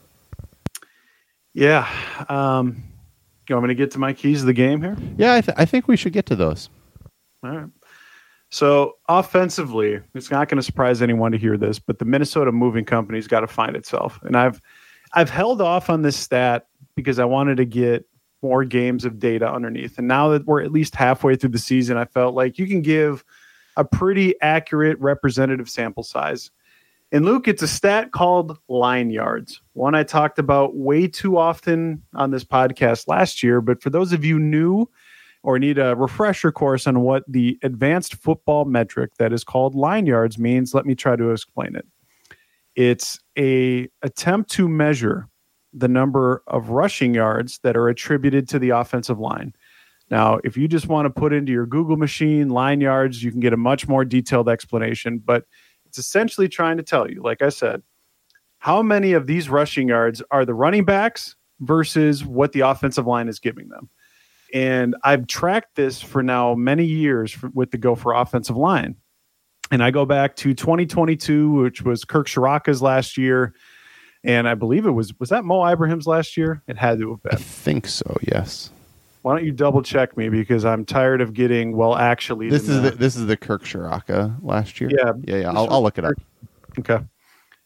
Yeah. You want me to get to my keys of the game here? Yeah, I think we should get to those. All right. So offensively, it's not going to surprise anyone to hear this, but the Minnesota Moving Company's got to find itself. And I've held off on this stat because I wanted to get more games of data underneath. And now that we're at least halfway through the season, I felt like you can give a pretty accurate representative sample size. And Luke, it's a stat called line yards. One I talked about way too often on this podcast last year, but for those of you new or need a refresher course on what the advanced football metric that is called line yards means, let me try to explain it. It's a attempt to measure the number of rushing yards that are attributed to the offensive line. Now, if you just want to put into your Google machine line yards, you can get a much more detailed explanation, but it's essentially trying to tell you, like I said, how many of these rushing yards are the running backs versus what the offensive line is giving them. And I've tracked this for now many years with the Gopher offensive line. And I go back to 2022, which was Kirk Shiraka's last year. And I believe was that Mo Ibrahim's last year? It had to have been. I think so, yes. Why don't you double check me, because I'm tired of getting, well, actually. This is the Kirk Shiraka last year? Yeah. I'll look it up. Okay.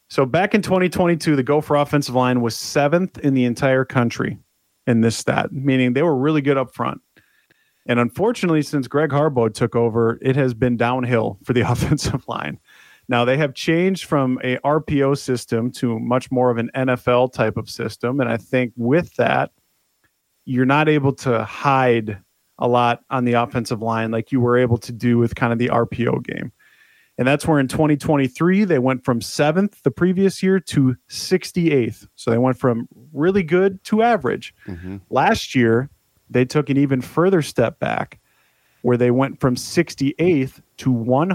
So back in 2022, the Gopher offensive line was 7th in the entire country in this stat, meaning they were really good up front. And unfortunately, since Greg Harbaugh took over, it has been downhill for the offensive line. Now, they have changed from a RPO system to much more of an NFL type of system. And I think with that, you're not able to hide a lot on the offensive line like you were able to do with kind of the RPO game. And that's where in 2023, they went from 7th the previous year to 68th. So they went from really good to average. Mm-hmm. Last year, they took an even further step back where they went from 68th to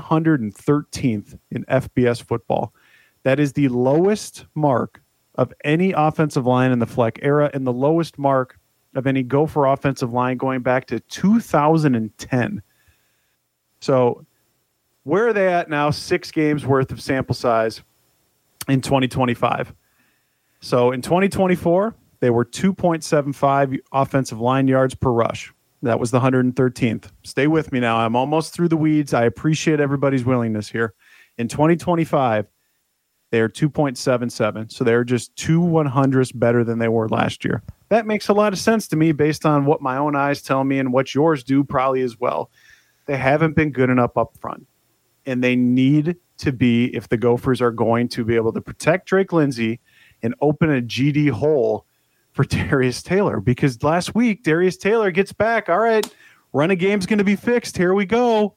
113th in FBS football. That is the lowest mark of any offensive line in the Fleck era and the lowest mark of any Gopher offensive line going back to 2010. So where are they at now? 6 games worth of sample size in 2025. So in 2024, they were 2.75 offensive line yards per rush. That was the 113th. Stay with me now. I'm almost through the weeds. I appreciate everybody's willingness here. In 2025, they are 2.77. So they're just 2/100ths better than they were last year. That makes a lot of sense to me based on what my own eyes tell me and what yours do probably as well. They haven't been good enough up front. And they need to be, if the Gophers are going to be able to protect Drake Lindsey and open a GD hole for Darius Taylor, because last week Darius Taylor gets back. All right, run a game's going to be fixed. Here we go.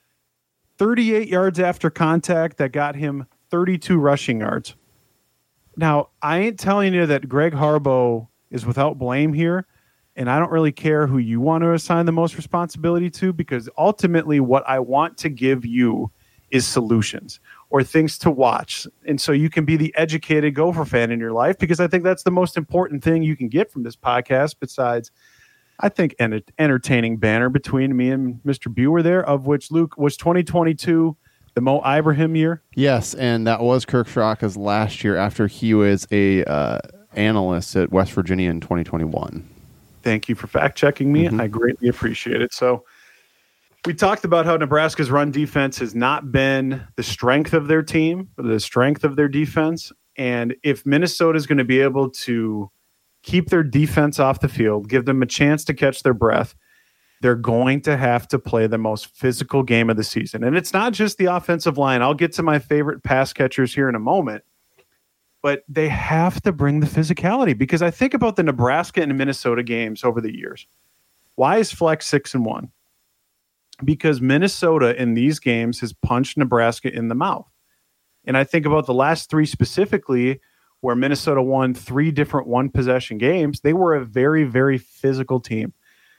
38 yards after contact that got him 32 rushing yards. Now, I ain't telling you that Greg Harbaugh is without blame here, and I don't really care who you want to assign the most responsibility to, because ultimately what I want to give you is solutions or things to watch. And so you can be the educated Gopher fan in your life, because I think that's the most important thing you can get from this podcast, besides, I think, an entertaining banner between me and Mr. Buer there, of which, Luke, was 2022 the Mo Ibrahim year? Yes, and that was Kirk Straka's last year after he was a analyst at West Virginia in 2021. Thank you for fact-checking me. Mm-hmm. I greatly appreciate it. So we talked about how Nebraska's run defense has not been the strength of their team, but the strength of their defense. And if Minnesota is going to be able to keep their defense off the field, give them a chance to catch their breath, they're going to have to play the most physical game of the season. And it's not just the offensive line. I'll get to my favorite pass catchers here in a moment. But they have to bring the physicality, because I think about the Nebraska and Minnesota games over the years. Why is Fleck 6-1? Because Minnesota in these games has punched Nebraska in the mouth. And I think about the last 3 specifically, where Minnesota won 3 different one-possession games. They were a very, very physical team.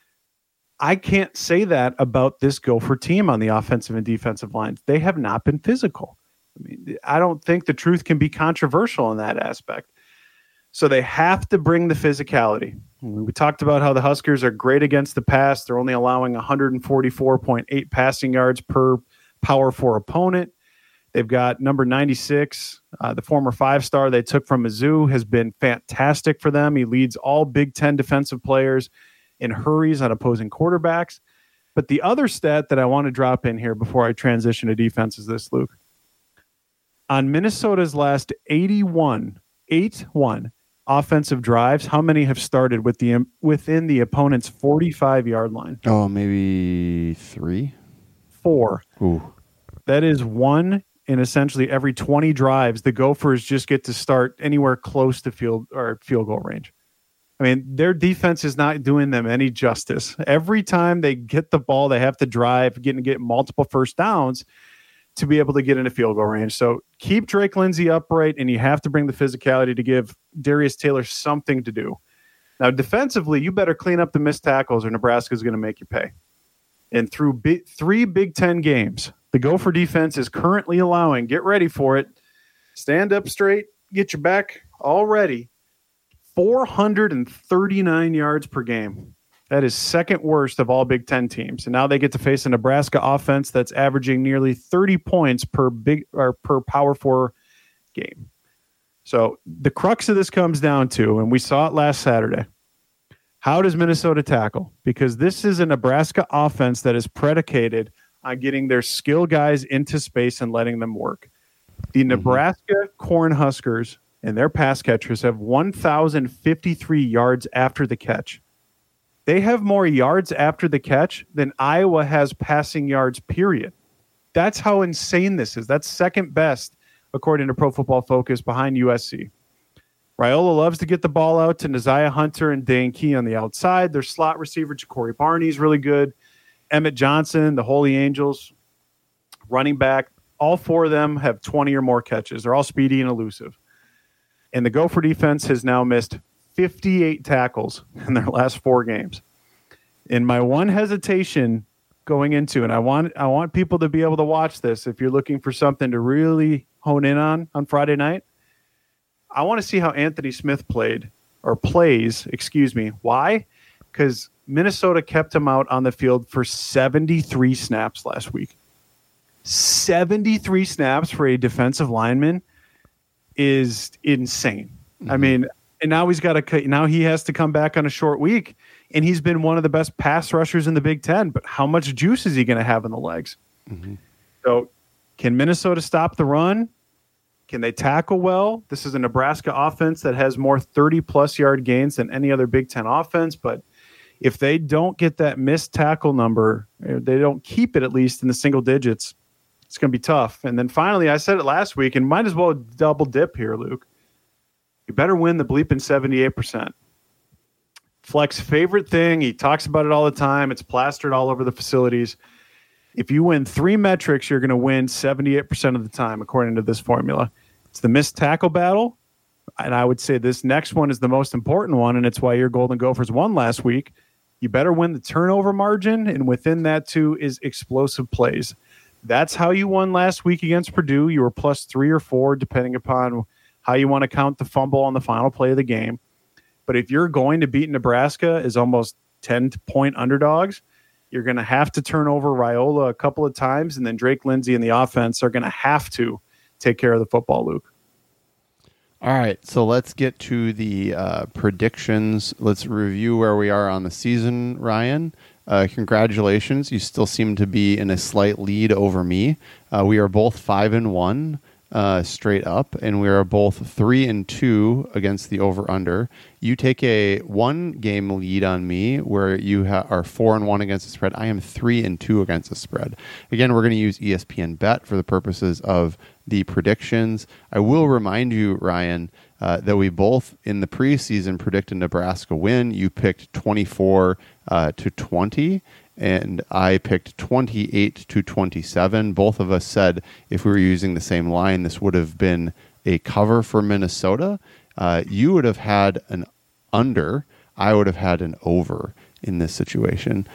I can't say that about this Gopher team on the offensive and defensive lines. They have not been physical. I mean, I don't think the truth can be controversial in that aspect. So they have to bring the physicality. We talked about how the Huskers are great against the pass. They're only allowing 144.8 passing yards per Power 4 opponent. They've got number 96, the former 5-star they took from Mizzou, has been fantastic for them. He leads all Big Ten defensive players in hurries on opposing quarterbacks. But the other stat that I want to drop in here before I transition to defense is this, Luke. On Minnesota's last 8-1 offensive drives, how many have started within the opponent's 45-yard line? Oh, maybe 3? 4. Ooh. That is 1 in essentially every 20 drives. The Gophers just get to start anywhere close to field goal range. I mean, their defense is not doing them any justice. Every time they get the ball, they have to drive, get multiple first downs to be able to get into field goal range. So keep Drake Lindsey upright, and you have to bring the physicality to give Darius Taylor something to do. Now, defensively, you better clean up the missed tackles or Nebraska's going to make you pay. And through 3 Big Ten games, the Gopher defense is currently allowing, get ready for it, stand up straight, get your back all ready, 439 yards per game. That is second worst of all Big Ten teams. And now they get to face a Nebraska offense that's averaging nearly 30 points per Power 4 game. So the crux of this comes down to, and we saw it last Saturday, how does Minnesota tackle? Because this is a Nebraska offense that is predicated on getting their skill guys into space and letting them work. The Nebraska Cornhuskers and their pass catchers have 1,053 yards after the catch. They have more yards after the catch than Iowa has passing yards, period. That's how insane this is. That's second best, according to Pro Football Focus, behind USC. Raiola loves to get the ball out to Neziah Hunter and Dane Key on the outside. Their slot receiver, Ja'Cory Barney, is really good. Emmett Johnson, the Holy Angels, running back. All four of them have 20 or more catches. They're all speedy and elusive. And the Gopher defense has now missed 58 tackles in their last 4 games. And my one hesitation going into, and I want people to be able to watch this if you're looking for something to really hone in on Friday night, I want to see how Anthony Smith plays. Why? Because Minnesota kept him out on the field for 73 snaps last week. 73 snaps for a defensive lineman is insane. I mean, and now he has to come back on a short week, and he's been one of the best pass rushers in the Big Ten. But how much juice is he going to have in the legs? So, can Minnesota stop the run? Can they tackle well? This is a Nebraska offense that has more 30-plus yard gains than any other Big Ten offense. But if they don't get that missed tackle number, they don't keep it at least in the single digits, it's going to be tough. And then finally, I said it last week, and might as well double dip here, Luke. You better win the bleeping 78%. Fleck's favorite thing, he talks about it all the time. It's plastered all over the facilities. If you win 3 metrics, you're going to win 78% of the time, according to this formula. It's the missed tackle battle, and I would say this next one is the most important one, and it's why your Golden Gophers won last week. You better win the turnover margin, and within that, too, is explosive plays. That's how you won last week against Purdue. You were plus 3 or 4, depending upon how you want to count the fumble on the final play of the game. But if you're going to beat Nebraska as almost 10-point underdogs, you're going to have to turn over Raiola a couple of times, and then Drake Lindsay and the offense are going to have to take care of the football, Luke. All right, so let's get to the predictions. Let's review where we are on the season, Ryan. Congratulations. You still seem to be in a slight lead over me. We are both 5-1 straight up, and we are both 3-2 against the over-under. You take a 1-game lead on me where you are 4-1 against the spread. I am 3-2 against the spread. Again, we're going to use ESPN Bet for the purposes of the predictions. I will remind you, Ryan, that we both in the preseason predicted Nebraska win. You picked 24-20, and I picked 28-27. Both of us said if we were using the same line, this would have been a cover for Minnesota. You would have had an under. I would have had an over in this situation.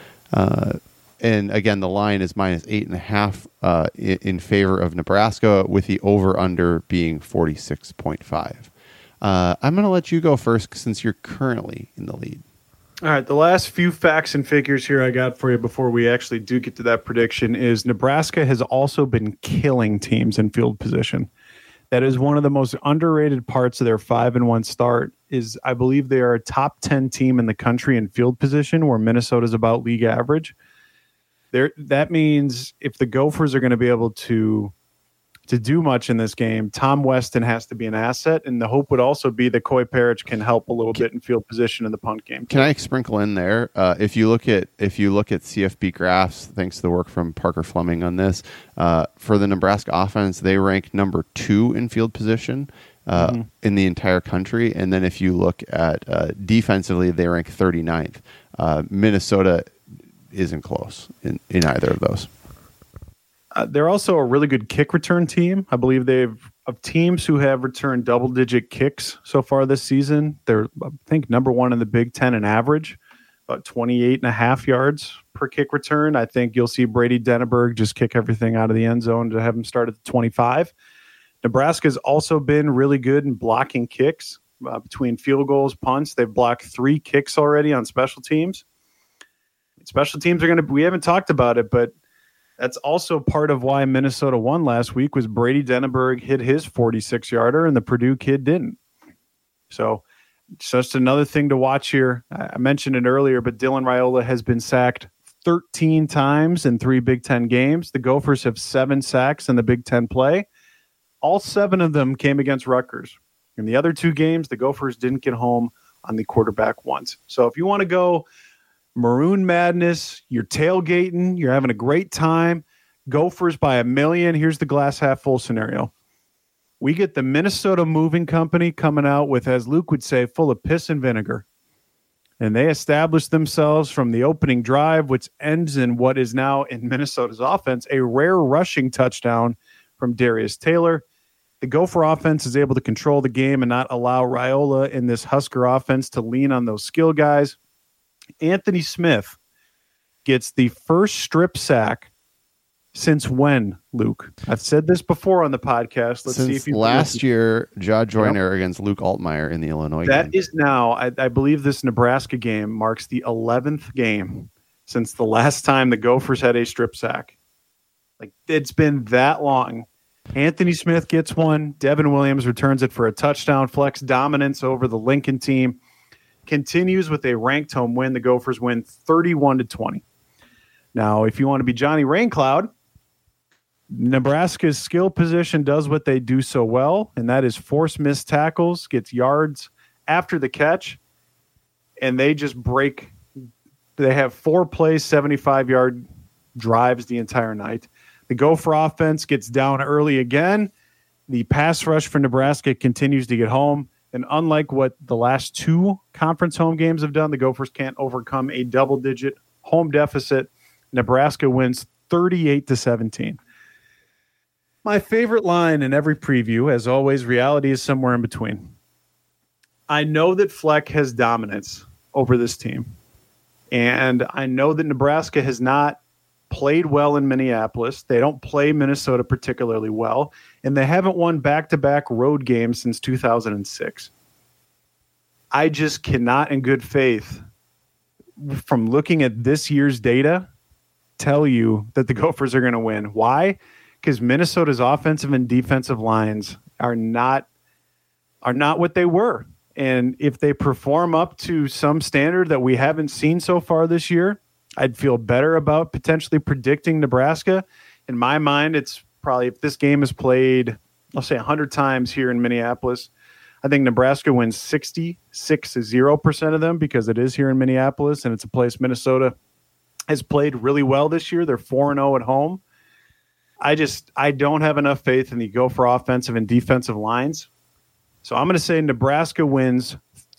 And again, the line is minus 8.5 in favor of Nebraska, with the over-under being 46.5. I'm going to let you go first since you're currently in the lead. All right, the last few facts and figures here I got for you before we actually do get to that prediction is Nebraska has also been killing teams in field position. That is one of the most underrated parts of their 5-1 start is I believe they are a top 10 team in the country in field position, where Minnesota's about league average. That means if the Gophers are going to be able to do much in this game, Tom Weston has to be an asset, and the hope would also be that Coy Parrish can help a little bit in field position in the punt game. Can I sprinkle in there? If you look at CFB graphs, thanks to the work from Parker Fleming on this, for the Nebraska offense, they rank number 2 in field position in the entire country, and then if you look at defensively, they rank 39th. Minnesota isn't close in either of those. They're also a really good kick return team. I believe of teams who have returned double-digit kicks so far this season, they're, I think, number 1 in the Big Ten in average, about 28.5 yards per kick return. I think you'll see Brady Denneberg just kick everything out of the end zone to have him start at the 25. Nebraska's also been really good in blocking kicks between field goals, punts. They've blocked 3 kicks already on special teams. Special teams we haven't talked about it, but that's also part of why Minnesota won last week was Brady Denneberg hit his 46-yarder and the Purdue kid didn't. So just another thing to watch here. I mentioned it earlier, but Dylan Raiola has been sacked 13 times in 3 Big Ten games. The Gophers have 7 sacks in the Big Ten play. All 7 of them came against Rutgers. In the other 2 games, the Gophers didn't get home on the quarterback once. So if you want to go Maroon Madness, you're tailgating, you're having a great time, Gophers by 1,000,000. Here's the glass half full scenario. We get the Minnesota Moving Company coming out with, as Luke would say, full of piss and vinegar. And they establish themselves from the opening drive, which ends in what is now in Minnesota's offense, a rare rushing touchdown from Darius Taylor. The Gopher offense is able to control the game and not allow Raiola in this Husker offense to lean on those skill guys. Anthony Smith gets the first strip sack since when, Luke? I've said this before on the podcast. Let's see if you last year, Jaw Joyner against Luke Altmaier in the Illinois game. That is now, I believe this Nebraska game marks the 11th game since the last time the Gophers had a strip sack. Like, it's been that long. Anthony Smith gets one. Devin Williams returns it for a touchdown. Flex dominance over the Lincoln team continues with a ranked home win. The Gophers win 31-20. Now, if you want to be Johnny Raincloud, Nebraska's skill position does what they do so well, and that is force missed tackles, gets yards after the catch, and they just break. They have 4 plays, 75-yard drives the entire night. The Gopher offense gets down early again. The pass rush for Nebraska continues to get home. And unlike what the last 2 conference home games have done, the Gophers can't overcome a double-digit home deficit. Nebraska wins 38-17. My favorite line in every preview, as always, reality is somewhere in between. I know that Fleck has dominance over this team. And I know that Nebraska has not played well in Minneapolis. They don't play Minnesota particularly well, and they haven't won back-to-back road games since 2006. I just cannot, in good faith, from looking at this year's data, tell you that the Gophers are going to win. Why? Because Minnesota's offensive and defensive lines are not what they were. And if they perform up to some standard that we haven't seen so far this year, I'd feel better about potentially predicting Nebraska. In my mind, it's probably, if this game is played, I'll say 100 times here in Minneapolis, I think Nebraska wins 66% of them because it is here in Minneapolis, and it's a place Minnesota has played really well this year. They're 4-0 at home. I don't have enough faith in the Gopher offensive and defensive lines. So I'm going to say Nebraska wins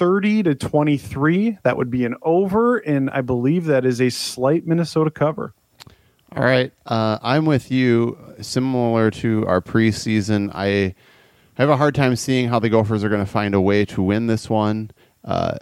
30-23. That would be an over, and I believe that is a slight Minnesota cover. All right. I'm with you. Similar to our preseason, I have a hard time seeing how the Gophers are going to find a way to win this one. I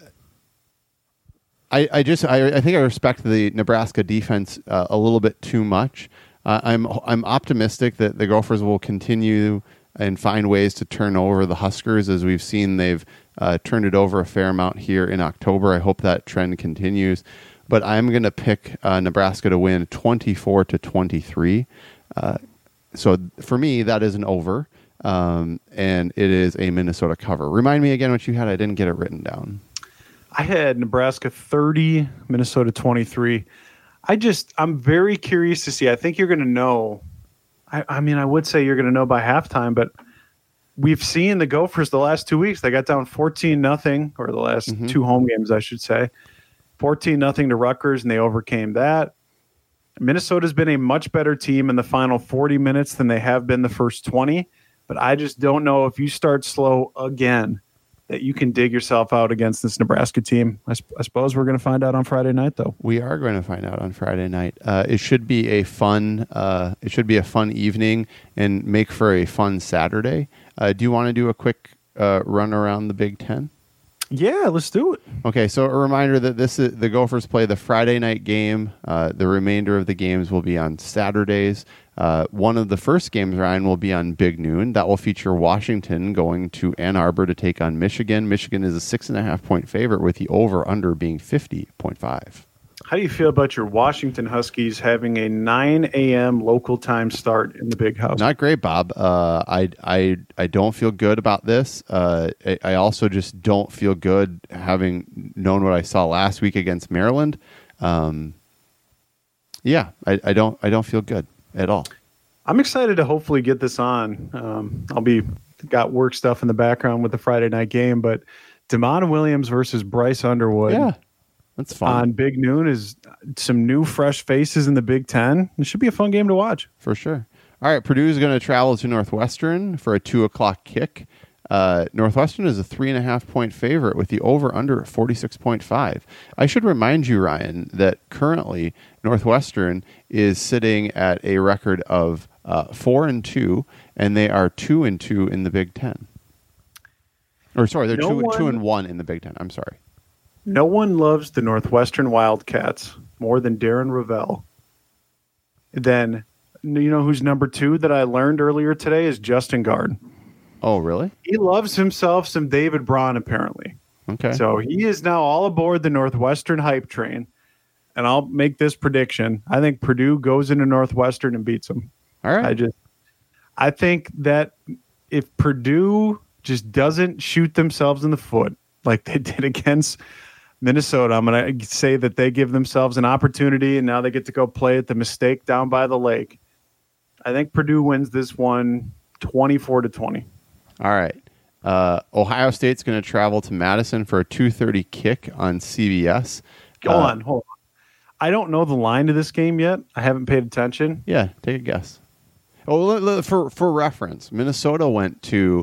think I respect the Nebraska defense a little bit too much. I'm optimistic that the Gophers will continue and find ways to turn over the Huskers. As we've seen, they've turned it over a fair amount here in October. I hope that trend continues. But I'm going to pick Nebraska to win 24-23. So for me, that is an over, and it is a Minnesota cover. Remind me again what you had. I didn't get it written down. I had Nebraska 30, Minnesota 23. I'm very curious to see. I think you're going to know. I mean, I would say you're going to know by halftime, but we've seen the Gophers the last 2 weeks. They got down 14-0, or the last 2 home games, I should say. 14-0 to Rutgers, and they overcame that. Minnesota's been a much better team in the final 40 minutes than they have been the first 20, but I just don't know if you start slow again that you can dig yourself out against this Nebraska team. I suppose we're going to find out on Friday night, though. We are going to find out on Friday night. It should be a fun evening and make for a fun Saturday. Do you want to do a quick run around the Big Ten? Yeah, let's do it. Okay, so a reminder that the Gophers play the Friday night game. The remainder of the games will be on Saturdays. One of the first games, Ryan, will be on Big Noon. That will feature Washington going to Ann Arbor to take on Michigan. Michigan is a 6.5-point favorite, with the over-under being 50.5. How do you feel about your Washington Huskies having a 9 a.m. local time start in the Big House? Not great, Bob. I don't feel good about this. I also just don't feel good having known what I saw last week against Maryland. I don't feel good at all. I'm excited to hopefully get this on. I'll be got work stuff in the background with the Friday night game, but Damon Williams versus Bryce Underwood. Yeah, that's fun. On Big Noon is some new fresh faces in the Big Ten. It should be a fun game to watch. For sure. All right, Purdue is going to travel to Northwestern for a 2:00 kick. Northwestern is a 3.5-point favorite with the over-under at 46.5. I should remind you, Ryan, that currently Northwestern is sitting at a record of 4-2, and they are 2-2 in the Big Ten. Or sorry, they're 2-1 in the Big Ten. I'm sorry. No one loves the Northwestern Wildcats more than Darren Ravel. Then, you know who's number 2 that I learned earlier today is Justin Guard. Oh, really? He loves himself some David Braun, apparently. Okay. So he is now all aboard the Northwestern hype train. And I'll make this prediction. I think Purdue goes into Northwestern and beats them. All right. I think that if Purdue just doesn't shoot themselves in the foot like they did against Minnesota, I'm going to say that they give themselves an opportunity, and now they get to go play at the Mistake down by the lake. I think Purdue wins this one 24-20. All right. Ohio State's going to travel to Madison for a 2:30 kick on CBS. Hold on. I don't know the line to this game yet. I haven't paid attention. Yeah, take a guess. Oh, for reference, Minnesota went to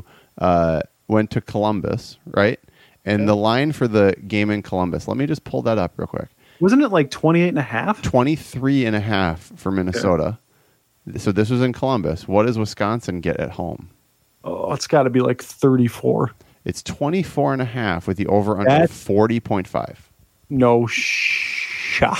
Columbus, right? And the line for the game in Columbus, let me just pull that up real quick. Wasn't it like 28.5? 23.5 for Minnesota. Okay. So this was in Columbus. What does Wisconsin get at home? Oh, it's got to be like 34. It's 24.5 with the over under 40.5. No shot.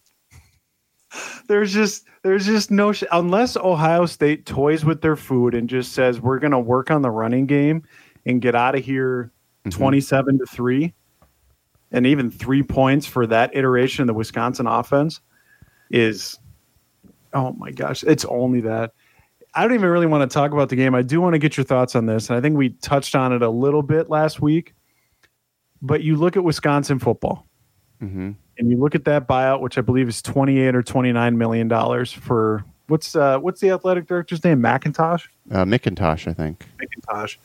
There's just no unless Ohio State toys with their food and just says we're going to work on the running game and get out of here 27-3, and even 3 points for that iteration of the Wisconsin offense is, oh my gosh, it's only that. I don't even really want to talk about the game. I do want to get your thoughts on this, and I think we touched on it a little bit last week. But you look at Wisconsin football, and you look at that buyout, which I believe is $28 or $29 million for what's the athletic director's name? McIntosh, I think. McIntosh.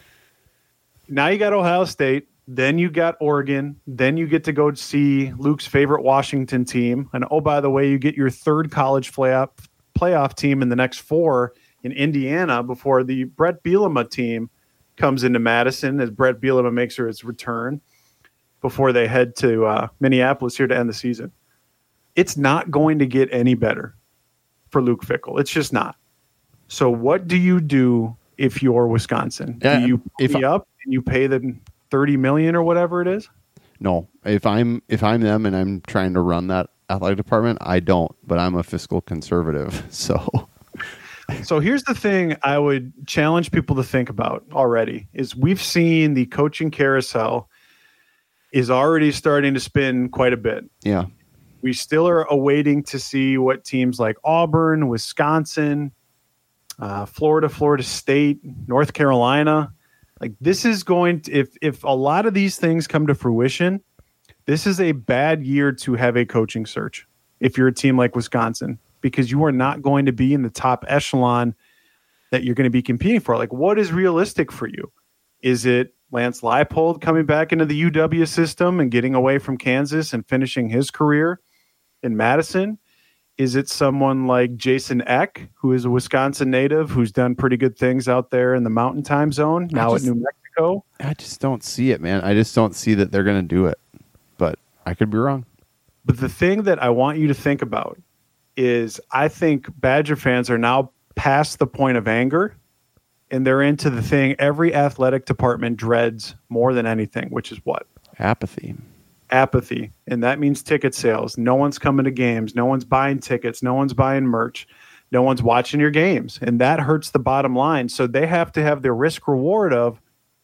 Now you got Ohio State, then you got Oregon, then you get to go see Luke's favorite Washington team, and oh by the way, you get your third college playoff team in the next 4 in Indiana before the Brett Bielema team comes into Madison as Brett Bielema makes his return before they head to Minneapolis here to end the season. It's not going to get any better for Luke Fickell. It's just not. So what do you do if you're Wisconsin? Do you pay up and you pay them $30 million or whatever it is? No. If I'm them and I'm trying to run that athletic department, I don't, but I'm a fiscal conservative. So here's the thing I would challenge people to think about already is we've seen the coaching carousel is already starting to spin quite a bit. Yeah. We still are awaiting to see what teams like Auburn, Wisconsin, Florida State, North Carolina, like this is going to, if a lot of these things come to fruition, this is a bad year to have a coaching search if you're a team like Wisconsin, because you are not going to be in the top echelon that you're going to be competing for. Like, what is realistic for you? Is it Lance Leipold coming back into the UW system and getting away from Kansas and finishing his career in Madison? Is it someone like Jason Eck, who is a Wisconsin native, who's done pretty good things out there in the Mountain Time Zone, now at New Mexico? I just don't see it, man. I just don't see that they're going to do it. But I could be wrong. But the thing that I want you to think about is I think Badger fans are now past the point of anger, and they're into the thing every athletic department dreads more than anything, which is what? Apathy. And that means ticket sales. No one's coming to games. No one's buying tickets. No one's buying merch. No one's watching your games. And that hurts the bottom line. So they have to have their risk reward of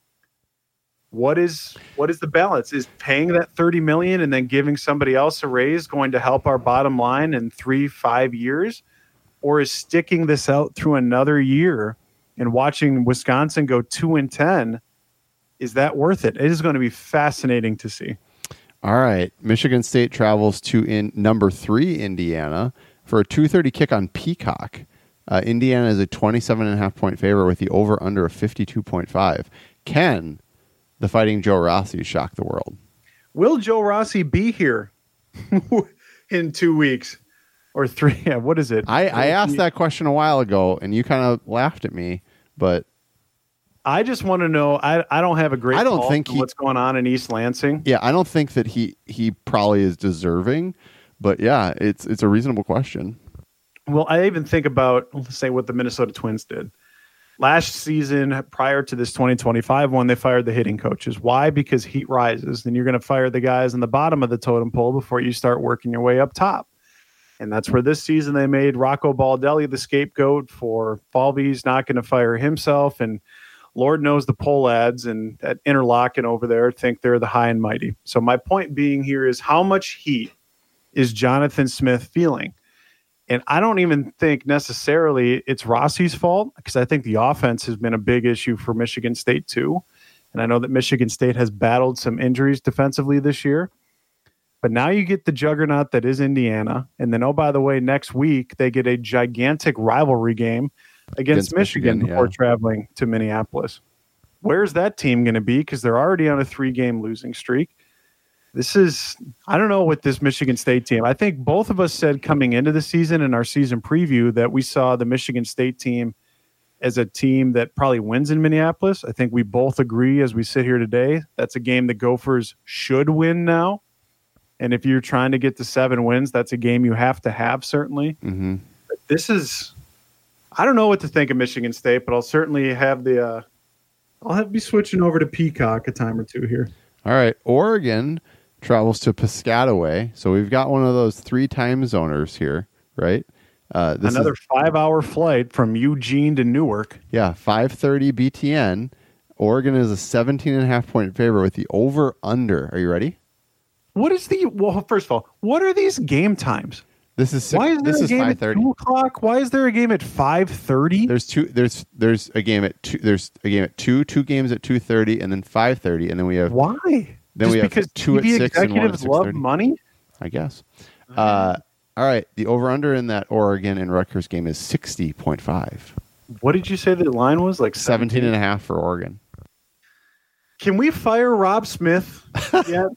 what is the balance? Is paying that $30 million and then giving somebody else a raise going to help our bottom line in 3-5 years? Or is sticking this out through another year and watching Wisconsin go 2-10, is that worth it? It is going to be fascinating to see. All right. Michigan State travels to number 3 Indiana for a 2:30 kick on Peacock. Indiana is a 27.5-point favorite with the over-under of 52.5. Can the Fighting Joe Rossi shock the world? Will Joe Rossi be here in 2 weeks or 3? Yeah, what is it? I asked that question a while ago, and you kind of laughed at me, but I just want to know. I don't have a great. I don't think what's going on in East Lansing. Yeah, I don't think that he probably is deserving, but yeah, it's a reasonable question. Well, I even think about, let's say, what the Minnesota Twins did. Last season, prior to this 2025 one, they fired the hitting coaches. Why? Because heat rises. And you're going to fire the guys on the bottom of the totem pole before you start working your way up top. And that's where this season they made Rocco Baldelli the scapegoat for Falvey's not going to fire himself. And Lord knows the poll ads and that Interlochen over there think they're the high and mighty. So my point being here is, how much heat is Jonathan Smith feeling? And I don't even think necessarily it's Rossi's fault, because I think the offense has been a big issue for Michigan State too. And I know that Michigan State has battled some injuries defensively this year. But now you get the juggernaut that is Indiana. And then, oh, by the way, next week they get a gigantic rivalry game against Michigan before traveling to Minneapolis. Where's that team going to be? Because they're already on a 3-game losing streak. I don't know with this Michigan State team. I think both of us said coming into the season in our season preview that we saw the Michigan State team as a team that probably wins in Minneapolis. I think we both agree as we sit here today, that's a game the Gophers should win now. And if you're trying to get to 7 wins, that's a game you have to have, certainly. Mm-hmm. But I don't know what to think of Michigan State, but I'll certainly have I'll be switching over to Peacock a time or two here. All right. Oregon travels to Piscataway. So we've got one of those 3 time zoners here, right? Another 5-hour flight from Eugene to Newark. Yeah, 5:30 BTN. Oregon is a 17.5-point favorite with the over-under. Are you ready? First of all, what are these game times? This is 5:30. 2 o'clock. Why is there a game at 5:30? There's a game at 2. There's a game at 2. 2 games at 2:30, and then 5:30, and then we have why? Then we have because 2 TV at 6 and 1 at 6:30. executives love money, I guess. All right, the over/under in that Oregon and Rutgers game is 60.5. What did you say the line was? Like 17.5 for Oregon. Can we fire Rob Smith yet?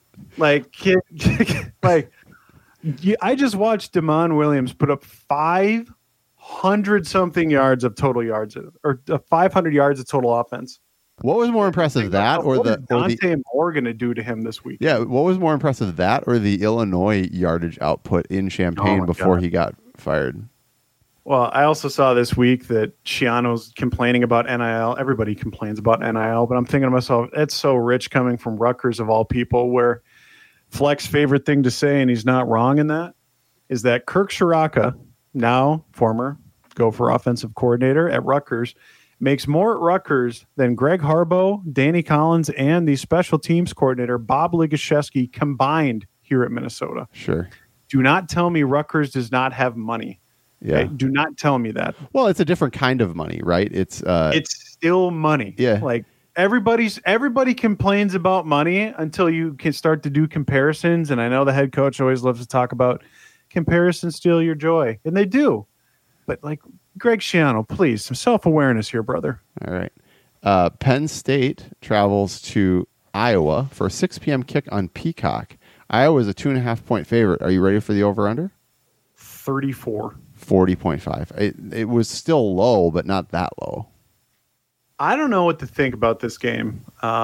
I just watched Damon Williams put up 500 something yards of total yards, or 500 yards of total offense. What was more impressive, that or the Dante Moore going to do to him this week? Yeah, what was more impressive, that or the Illinois yardage output in Champaign before he got fired? Well, I also saw this week that Schiano's complaining about NIL. Everybody complains about NIL, but I'm thinking to myself, it's so rich coming from Rutgers of all people, where Fleck's favorite thing to say, and he's not wrong in that, is that Kirk Shiraka, now former Gopher offensive coordinator at Rutgers, makes more at Rutgers than Greg Harbaugh, Danny Collins, and the special teams coordinator Bob Ligashevsky combined here at Minnesota. Sure. Do not tell me Rutgers does not have money. Yeah. Okay? Do not tell me that. Well, it's a different kind of money, right? It's still money. Yeah. Like everybody complains about money until you can start to do comparisons. And I know the head coach always loves to talk about comparisons steal your joy, and they do. But like Greg Schiano, please, some self-awareness here, brother. All right. Penn State travels to Iowa for a 6 p.m. kick on Peacock. Iowa is a 2.5-point favorite. Are you ready for the over/under? 34. 40.5. It was still low, but not that low. I don't know what to think about this game.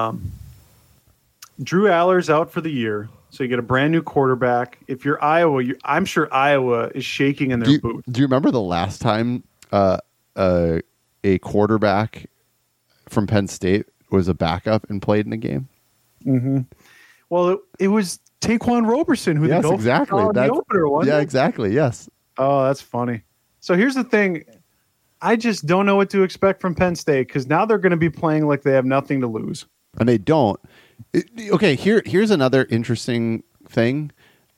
Drew Aller's out for the year, so you get a brand new quarterback. If you're Iowa, I'm sure Iowa is shaking in their boots. Do you remember the last time a quarterback from Penn State was a backup and played in a game? Mm-hmm. Well, it was Taquan Roberson who the opener, wasn't it? Exactly. Yes. Oh, that's funny. So here's the thing. I just don't know what to expect from Penn State, because now they're going to be playing like they have nothing to lose. And they don't. Okay, here's another interesting thing.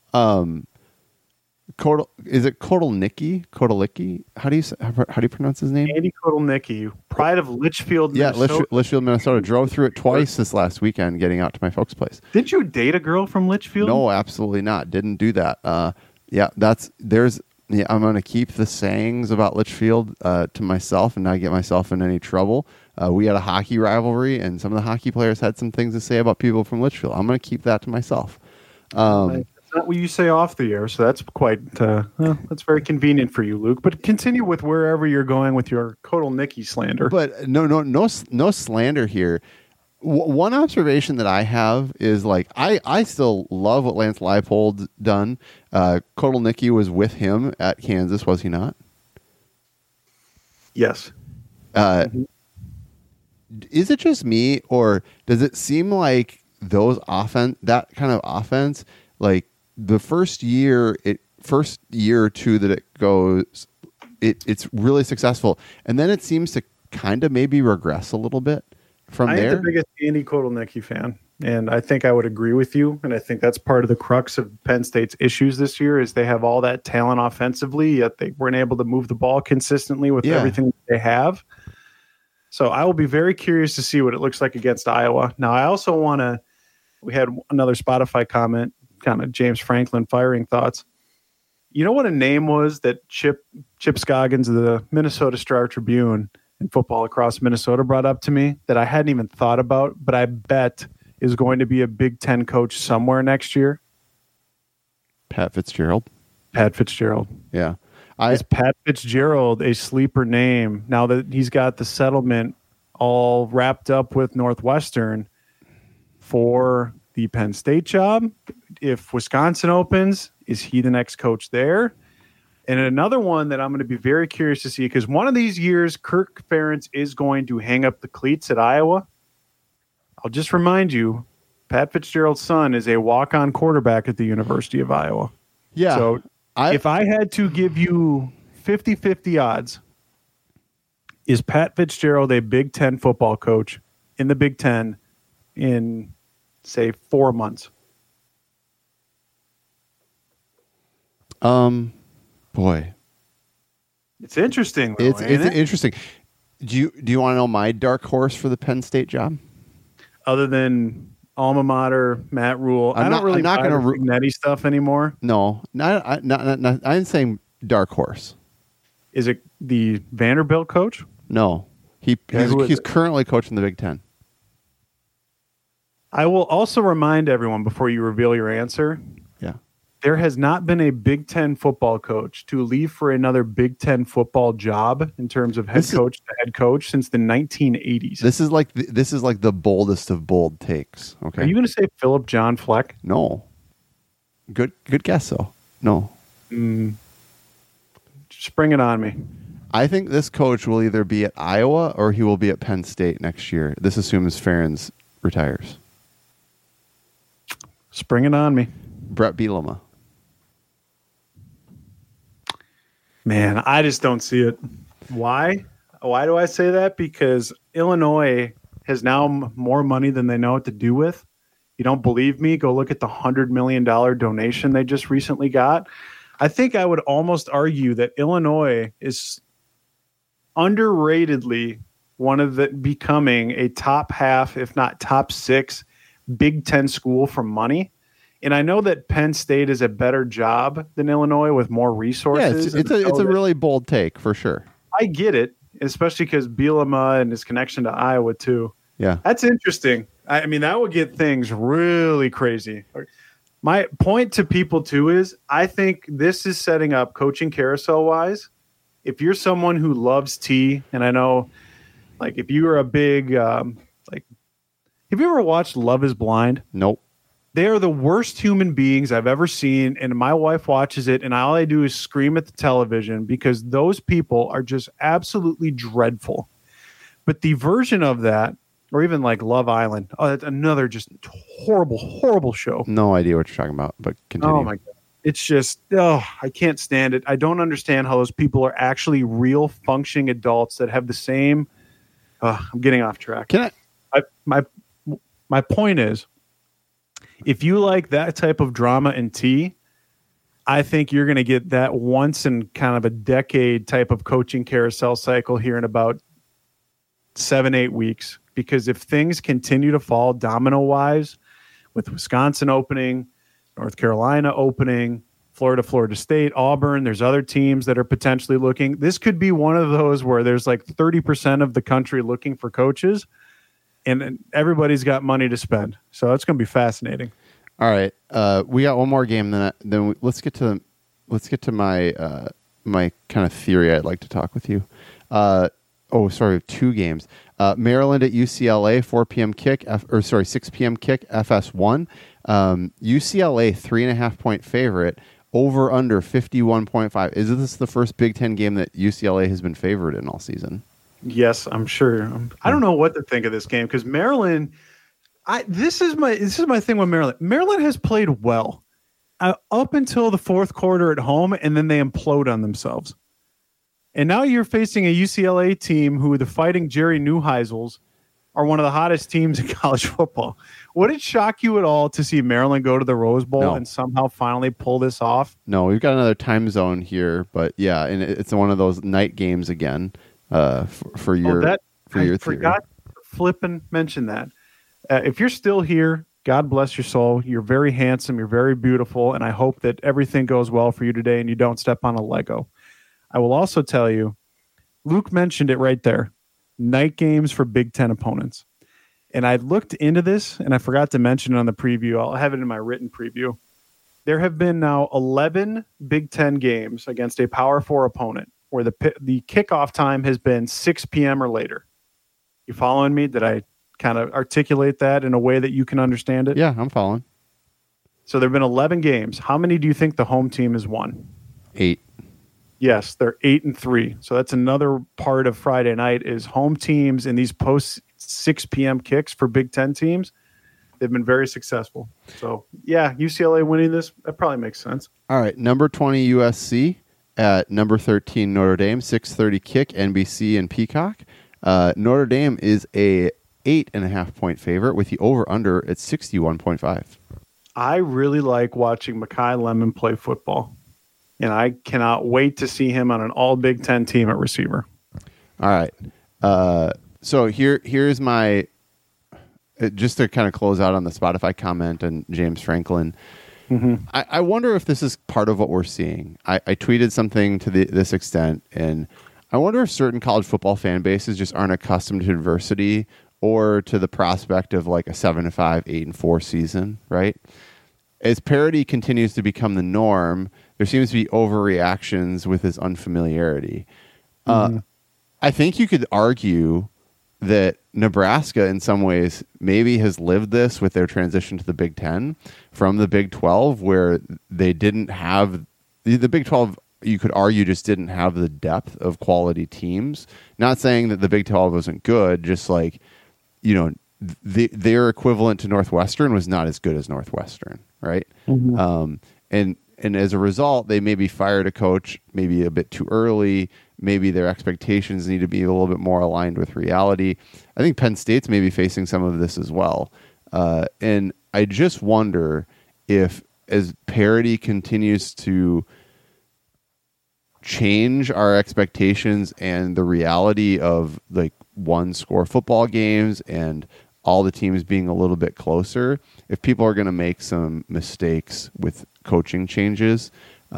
Is it Kotelnicki? How do you pronounce his name? Andy Kotelnicki, pride of Litchfield, Minnesota. Yeah, Litchfield, Minnesota. Drove through it twice this last weekend getting out to my folks' place. Did you date a girl from Litchfield? No, absolutely not. Didn't do that. Yeah, I'm going to keep the sayings about Litchfield to myself and not get myself in any trouble. We had a hockey rivalry, and some of the hockey players had some things to say about people from Litchfield. I'm going to keep that to myself. That's not what you say off the air, so that's quite that's very convenient for you, Luke. But continue with wherever you're going with your Kotelnicki slander. But no slander here. One observation that I have is like I still love what Lance Leipold's done. Kotelnicki was with him at Kansas, was he not? Yes. Is it just me, or does it seem like that kind of offense, like the first year or two that it goes, it's really successful, and then it seems to kind of maybe regress a little bit from there? I'm the biggest Andy Kotelnicki fan, and I think I would agree with you. And I think that's part of the crux of Penn State's issues this year is they have all that talent offensively, yet they weren't able to move the ball consistently with everything they have. So I will be very curious to see what it looks like against Iowa. Now, I also we had another Spotify comment, kind of James Franklin firing thoughts. You know what a name was that Chip Scoggins of the Minnesota Star Tribune and Football Across Minnesota brought up to me that I hadn't even thought about, but I bet is going to be a Big Ten coach somewhere next year? Pat Fitzgerald. Yeah. Is Pat Fitzgerald a sleeper name now that he's got the settlement all wrapped up with Northwestern for the Penn State job? If Wisconsin opens, is he the next coach there? And another one that I'm going to be very curious to see, because one of these years, Kirk Ferentz is going to hang up the cleats at Iowa. I'll just remind you, Pat Fitzgerald's son is a walk-on quarterback at the University of Iowa. Yeah. So if I had to give you 50-50 odds, is Pat Fitzgerald a Big Ten football coach in the Big Ten in, say, 4 months? Boy, it's interesting. Though, it's interesting. Do you want to know my dark horse for the Penn State job? Other than alma mater, Matt Rule, I don't really buy the Nettie stuff anymore. No, I'm saying dark horse. Is it the Vanderbilt coach? No, he's currently coaching the Big Ten. I will also remind everyone before you reveal your answer. Yeah. There has not been a Big Ten football coach to leave for another Big Ten football job in terms of head coach to head coach since the 1980s. This is like the boldest of bold takes. Okay. Are you going to say Philip John Fleck? No. Good guess though. No. Just bring it on me. I think this coach will either be at Iowa or he will be at Penn State next year. This assumes Ferentz retires. Spring it on me. Brett Bielema. Man, I just don't see it. Why? Why do I say that? Because Illinois has now more money than they know what to do with. You don't believe me? Go look at the $100 million donation they just recently got. I think I would almost argue that Illinois is underratedly becoming a top half, if not top 6, Big Ten school for money. And I know that Penn State is a better job than Illinois with more resources. Yeah, it's a really bold take for sure. I get it, especially because Bielema and his connection to Iowa too. Yeah, that's interesting. I mean, that would get things really crazy. My point to people too is I think this is setting up coaching carousel wise. If you're someone who loves tea, and I know, like, if you are a big have you ever watched Love Is Blind? Nope. They are the worst human beings I've ever seen, and my wife watches it, and all I do is scream at the television because those people are just absolutely dreadful. But the version of that, or even like Love Island, that's another just horrible, horrible show. No idea what you're talking about, but continue. Oh, my God. It's just, I can't stand it. I don't understand how those people are actually real functioning adults that have the same. I'm getting off track. My point is, if you like that type of drama and tea, I think you're going to get that once in kind of a decade type of coaching carousel cycle here in about 7-8 weeks. Because if things continue to fall domino-wise with Wisconsin opening, North Carolina opening, Florida State, Auburn. There's other teams that are potentially looking. This could be one of those where there's like 30% of the country looking for coaches, and everybody's got money to spend. So it's going to be fascinating. All right, we got one more game. Let's get to my my kind of theory. I'd like to talk with you. Two games. Maryland at UCLA, 4 p.m. kick, 6 p.m. kick, FS1. UCLA 3.5 point favorite. Over under 51.5. Is this the first Big Ten game that UCLA has been favored in all season? Yes, I'm sure. I don't know what to think of this game because Maryland. This is my thing with Maryland. Maryland has played well up until the fourth quarter at home, and then they implode on themselves. And now you're facing a UCLA team who the Fighting Jerry Neuheisels are one of the hottest teams in college football. Would it shock you at all to see Maryland go to the Rose Bowl and somehow finally pull this off? No, we've got another time zone here, but yeah, and it's one of those night games again for your theory. I forgot to flip and mention that. If you're still here, God bless your soul. You're very handsome. You're very beautiful, and I hope that everything goes well for you today and you don't step on a Lego. I will also tell you, Luke mentioned it right there, night games for Big Ten opponents. And I looked into this, and I forgot to mention it on the preview. I'll have it in my written preview. There have been now 11 Big Ten games against a Power 4 opponent where the kickoff time has been 6 p.m. or later. You following me? Did I kind of articulate that in a way that you can understand it? Yeah, I'm following. So there have been 11 games. How many do you think the home team has won? 8. Yes, they're 8-3. So that's another part of Friday night is home teams in these post 6 p.m. kicks for Big Ten teams. They've been very successful. So, yeah, UCLA winning this, that probably makes sense. All right, number 20 USC at number 13 Notre Dame, 6:30 kick, NBC and Peacock. Notre Dame is a 8.5 point favorite with the over-under at 61.5. I really like watching Makai Lemon play football. And I cannot wait to see him on an all Big Ten team at receiver. All right. So here's my, just to kind of close out on the Spotify comment and James Franklin. Mm-hmm. I wonder if this is part of what we're seeing. I tweeted something to this extent, and I wonder if certain college football fan bases just aren't accustomed to adversity or to the prospect of like a 7-5, 8-4 season, right? As parity continues to become the norm, there seems to be overreactions with his unfamiliarity. Mm-hmm. I think you could argue that Nebraska, in some ways, maybe has lived this with their transition to the Big Ten from the Big 12, where they didn't have the Big 12. You could argue just didn't have the depth of quality teams. Not saying that the Big 12 wasn't good, just like, you know, their equivalent to Northwestern was not as good as Northwestern, right? Mm-hmm. And as a result, they maybe fired a coach maybe a bit too early. Maybe their expectations need to be a little bit more aligned with reality. I think Penn State's maybe facing some of this as well. And I just wonder if, as parity continues to change our expectations and the reality of like one-score football games and all the teams being a little bit closer, if people are going to make some mistakes with coaching changes,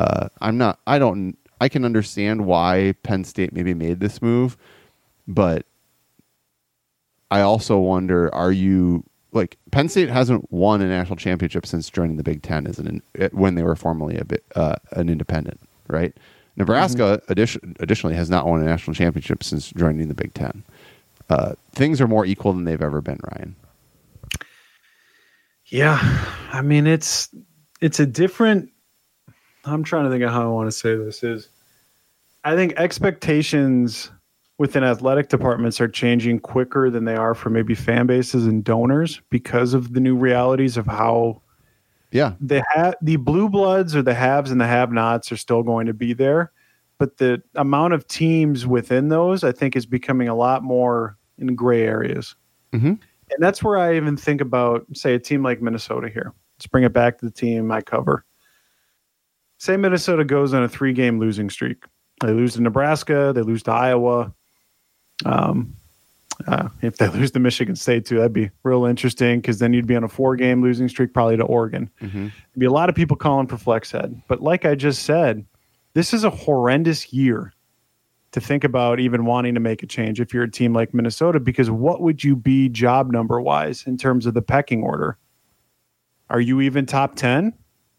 I can understand why Penn State maybe made this move, but I also wonder, Penn State hasn't won a national championship since joining the Big Ten when they were formerly an independent, right? Nebraska additionally has not won a national championship since joining the Big Ten. Things are more equal than they've ever been, Ryan. Yeah, I mean, it's a different. I'm trying to think of how I want to say this. I think expectations within athletic departments are changing quicker than they are for maybe fan bases and donors because of the new realities of how. Yeah, the blue bloods or the haves and the have-nots are still going to be there, but the amount of teams within those, I think, is becoming a lot more in gray areas. Mm-hmm. And that's where I even think about, say, a team like Minnesota here. Let's bring it back to the team I cover. Say Minnesota goes on a 3-game losing streak. They lose to Nebraska. They lose to Iowa. If they lose to Michigan State too, that'd be real interesting because then you'd be on a 4-game losing streak, probably to Oregon. Mm-hmm. There'd be a lot of people calling for flex head. But like I just said, this is a horrendous year to think about even wanting to make a change if you're a team like Minnesota, because what would you be job number wise in terms of the pecking order? Are you even top 10?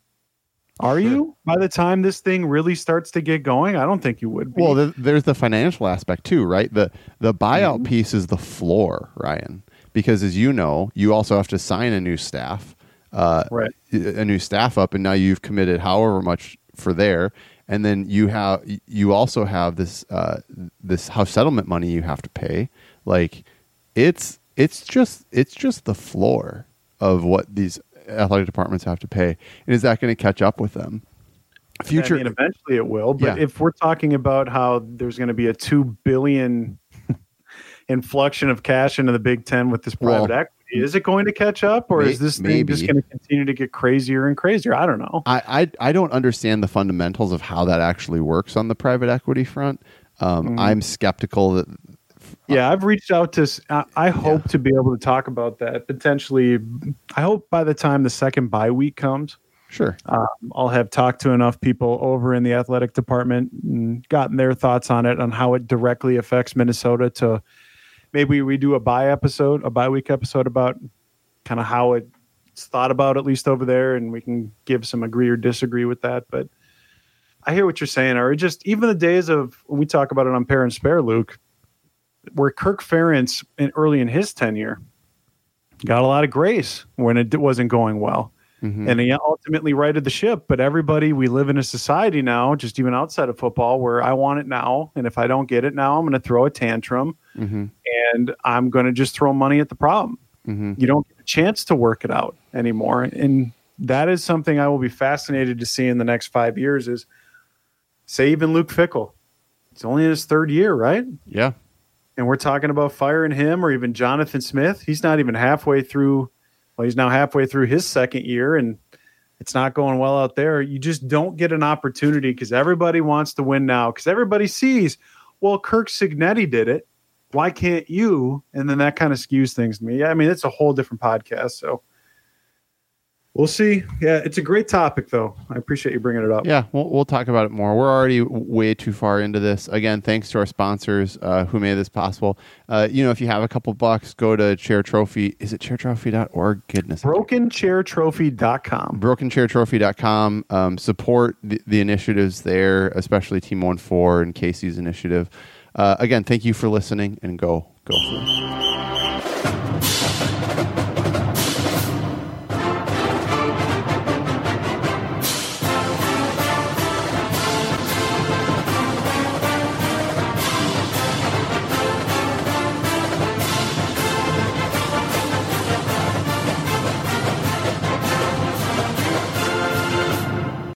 Are you by the time this thing really starts to get going? I don't think you would be. Well, there's the financial aspect too, right? The buyout piece is the floor, Ryan, because as you know, you also have to sign a new staff, right? A new staff up, and now you've committed however much for there, and then you also have this house settlement money you have to pay. Like it's just the floor of what these athletic departments have to pay, and is that going to catch up with them? Future, I mean, eventually it will. But if we're talking about how there's going to be a $2 billion inflection of cash into the Big Ten with this private equity, is it going to catch up, or is this thing just going to continue to get crazier and crazier? I don't know. I don't understand the fundamentals of how that actually works on the private equity front. I'm skeptical that. I've reached out to. I hope to be able to talk about that potentially. I hope by the time the second bye week comes, sure, I'll have talked to enough people over in the athletic department and gotten their thoughts on it, on how it directly affects Minnesota. To maybe we do a bye week episode about kind of how it's thought about, at least over there, and we can give some agree or disagree with that. But I hear what you're saying. Or just even the days of when we talk about it on Pair and Spare, Luke, where Kirk Ferentz early in his tenure got a lot of grace when it wasn't going well. Mm-hmm. And he ultimately righted the ship. But we live in a society now, just even outside of football, where I want it now. And if I don't get it now, I'm going to throw a tantrum and I'm going to just throw money at the problem. Mm-hmm. You don't get a chance to work it out anymore. And that is something I will be fascinated to see in the next 5 years is, say, even Luke Fickell. It's only in his third year, right? Yeah. And we're talking about firing him, or even Jonathan Smith. He's not even halfway through. Well, he's now halfway through his second year, and it's not going well out there. You just don't get an opportunity because everybody wants to win now, because everybody sees, well, Kirk Cignetti did it. Why can't you? And then that kind of skews things to me. I mean, it's a whole different podcast, so we'll see. Yeah, it's a great topic, though. I appreciate you bringing it up. Yeah, we'll talk about it more. We're already way too far into this. Again, thanks to our sponsors who made this possible. If you have a couple bucks, go to Chair Trophy. Is it chairtrophy.org? Goodness. BrokenChairTrophy.com. BrokenChairTrophy.com. Support the initiatives there, especially Team 1-4 and Casey's initiative. Again, thank you for listening, and go Flames.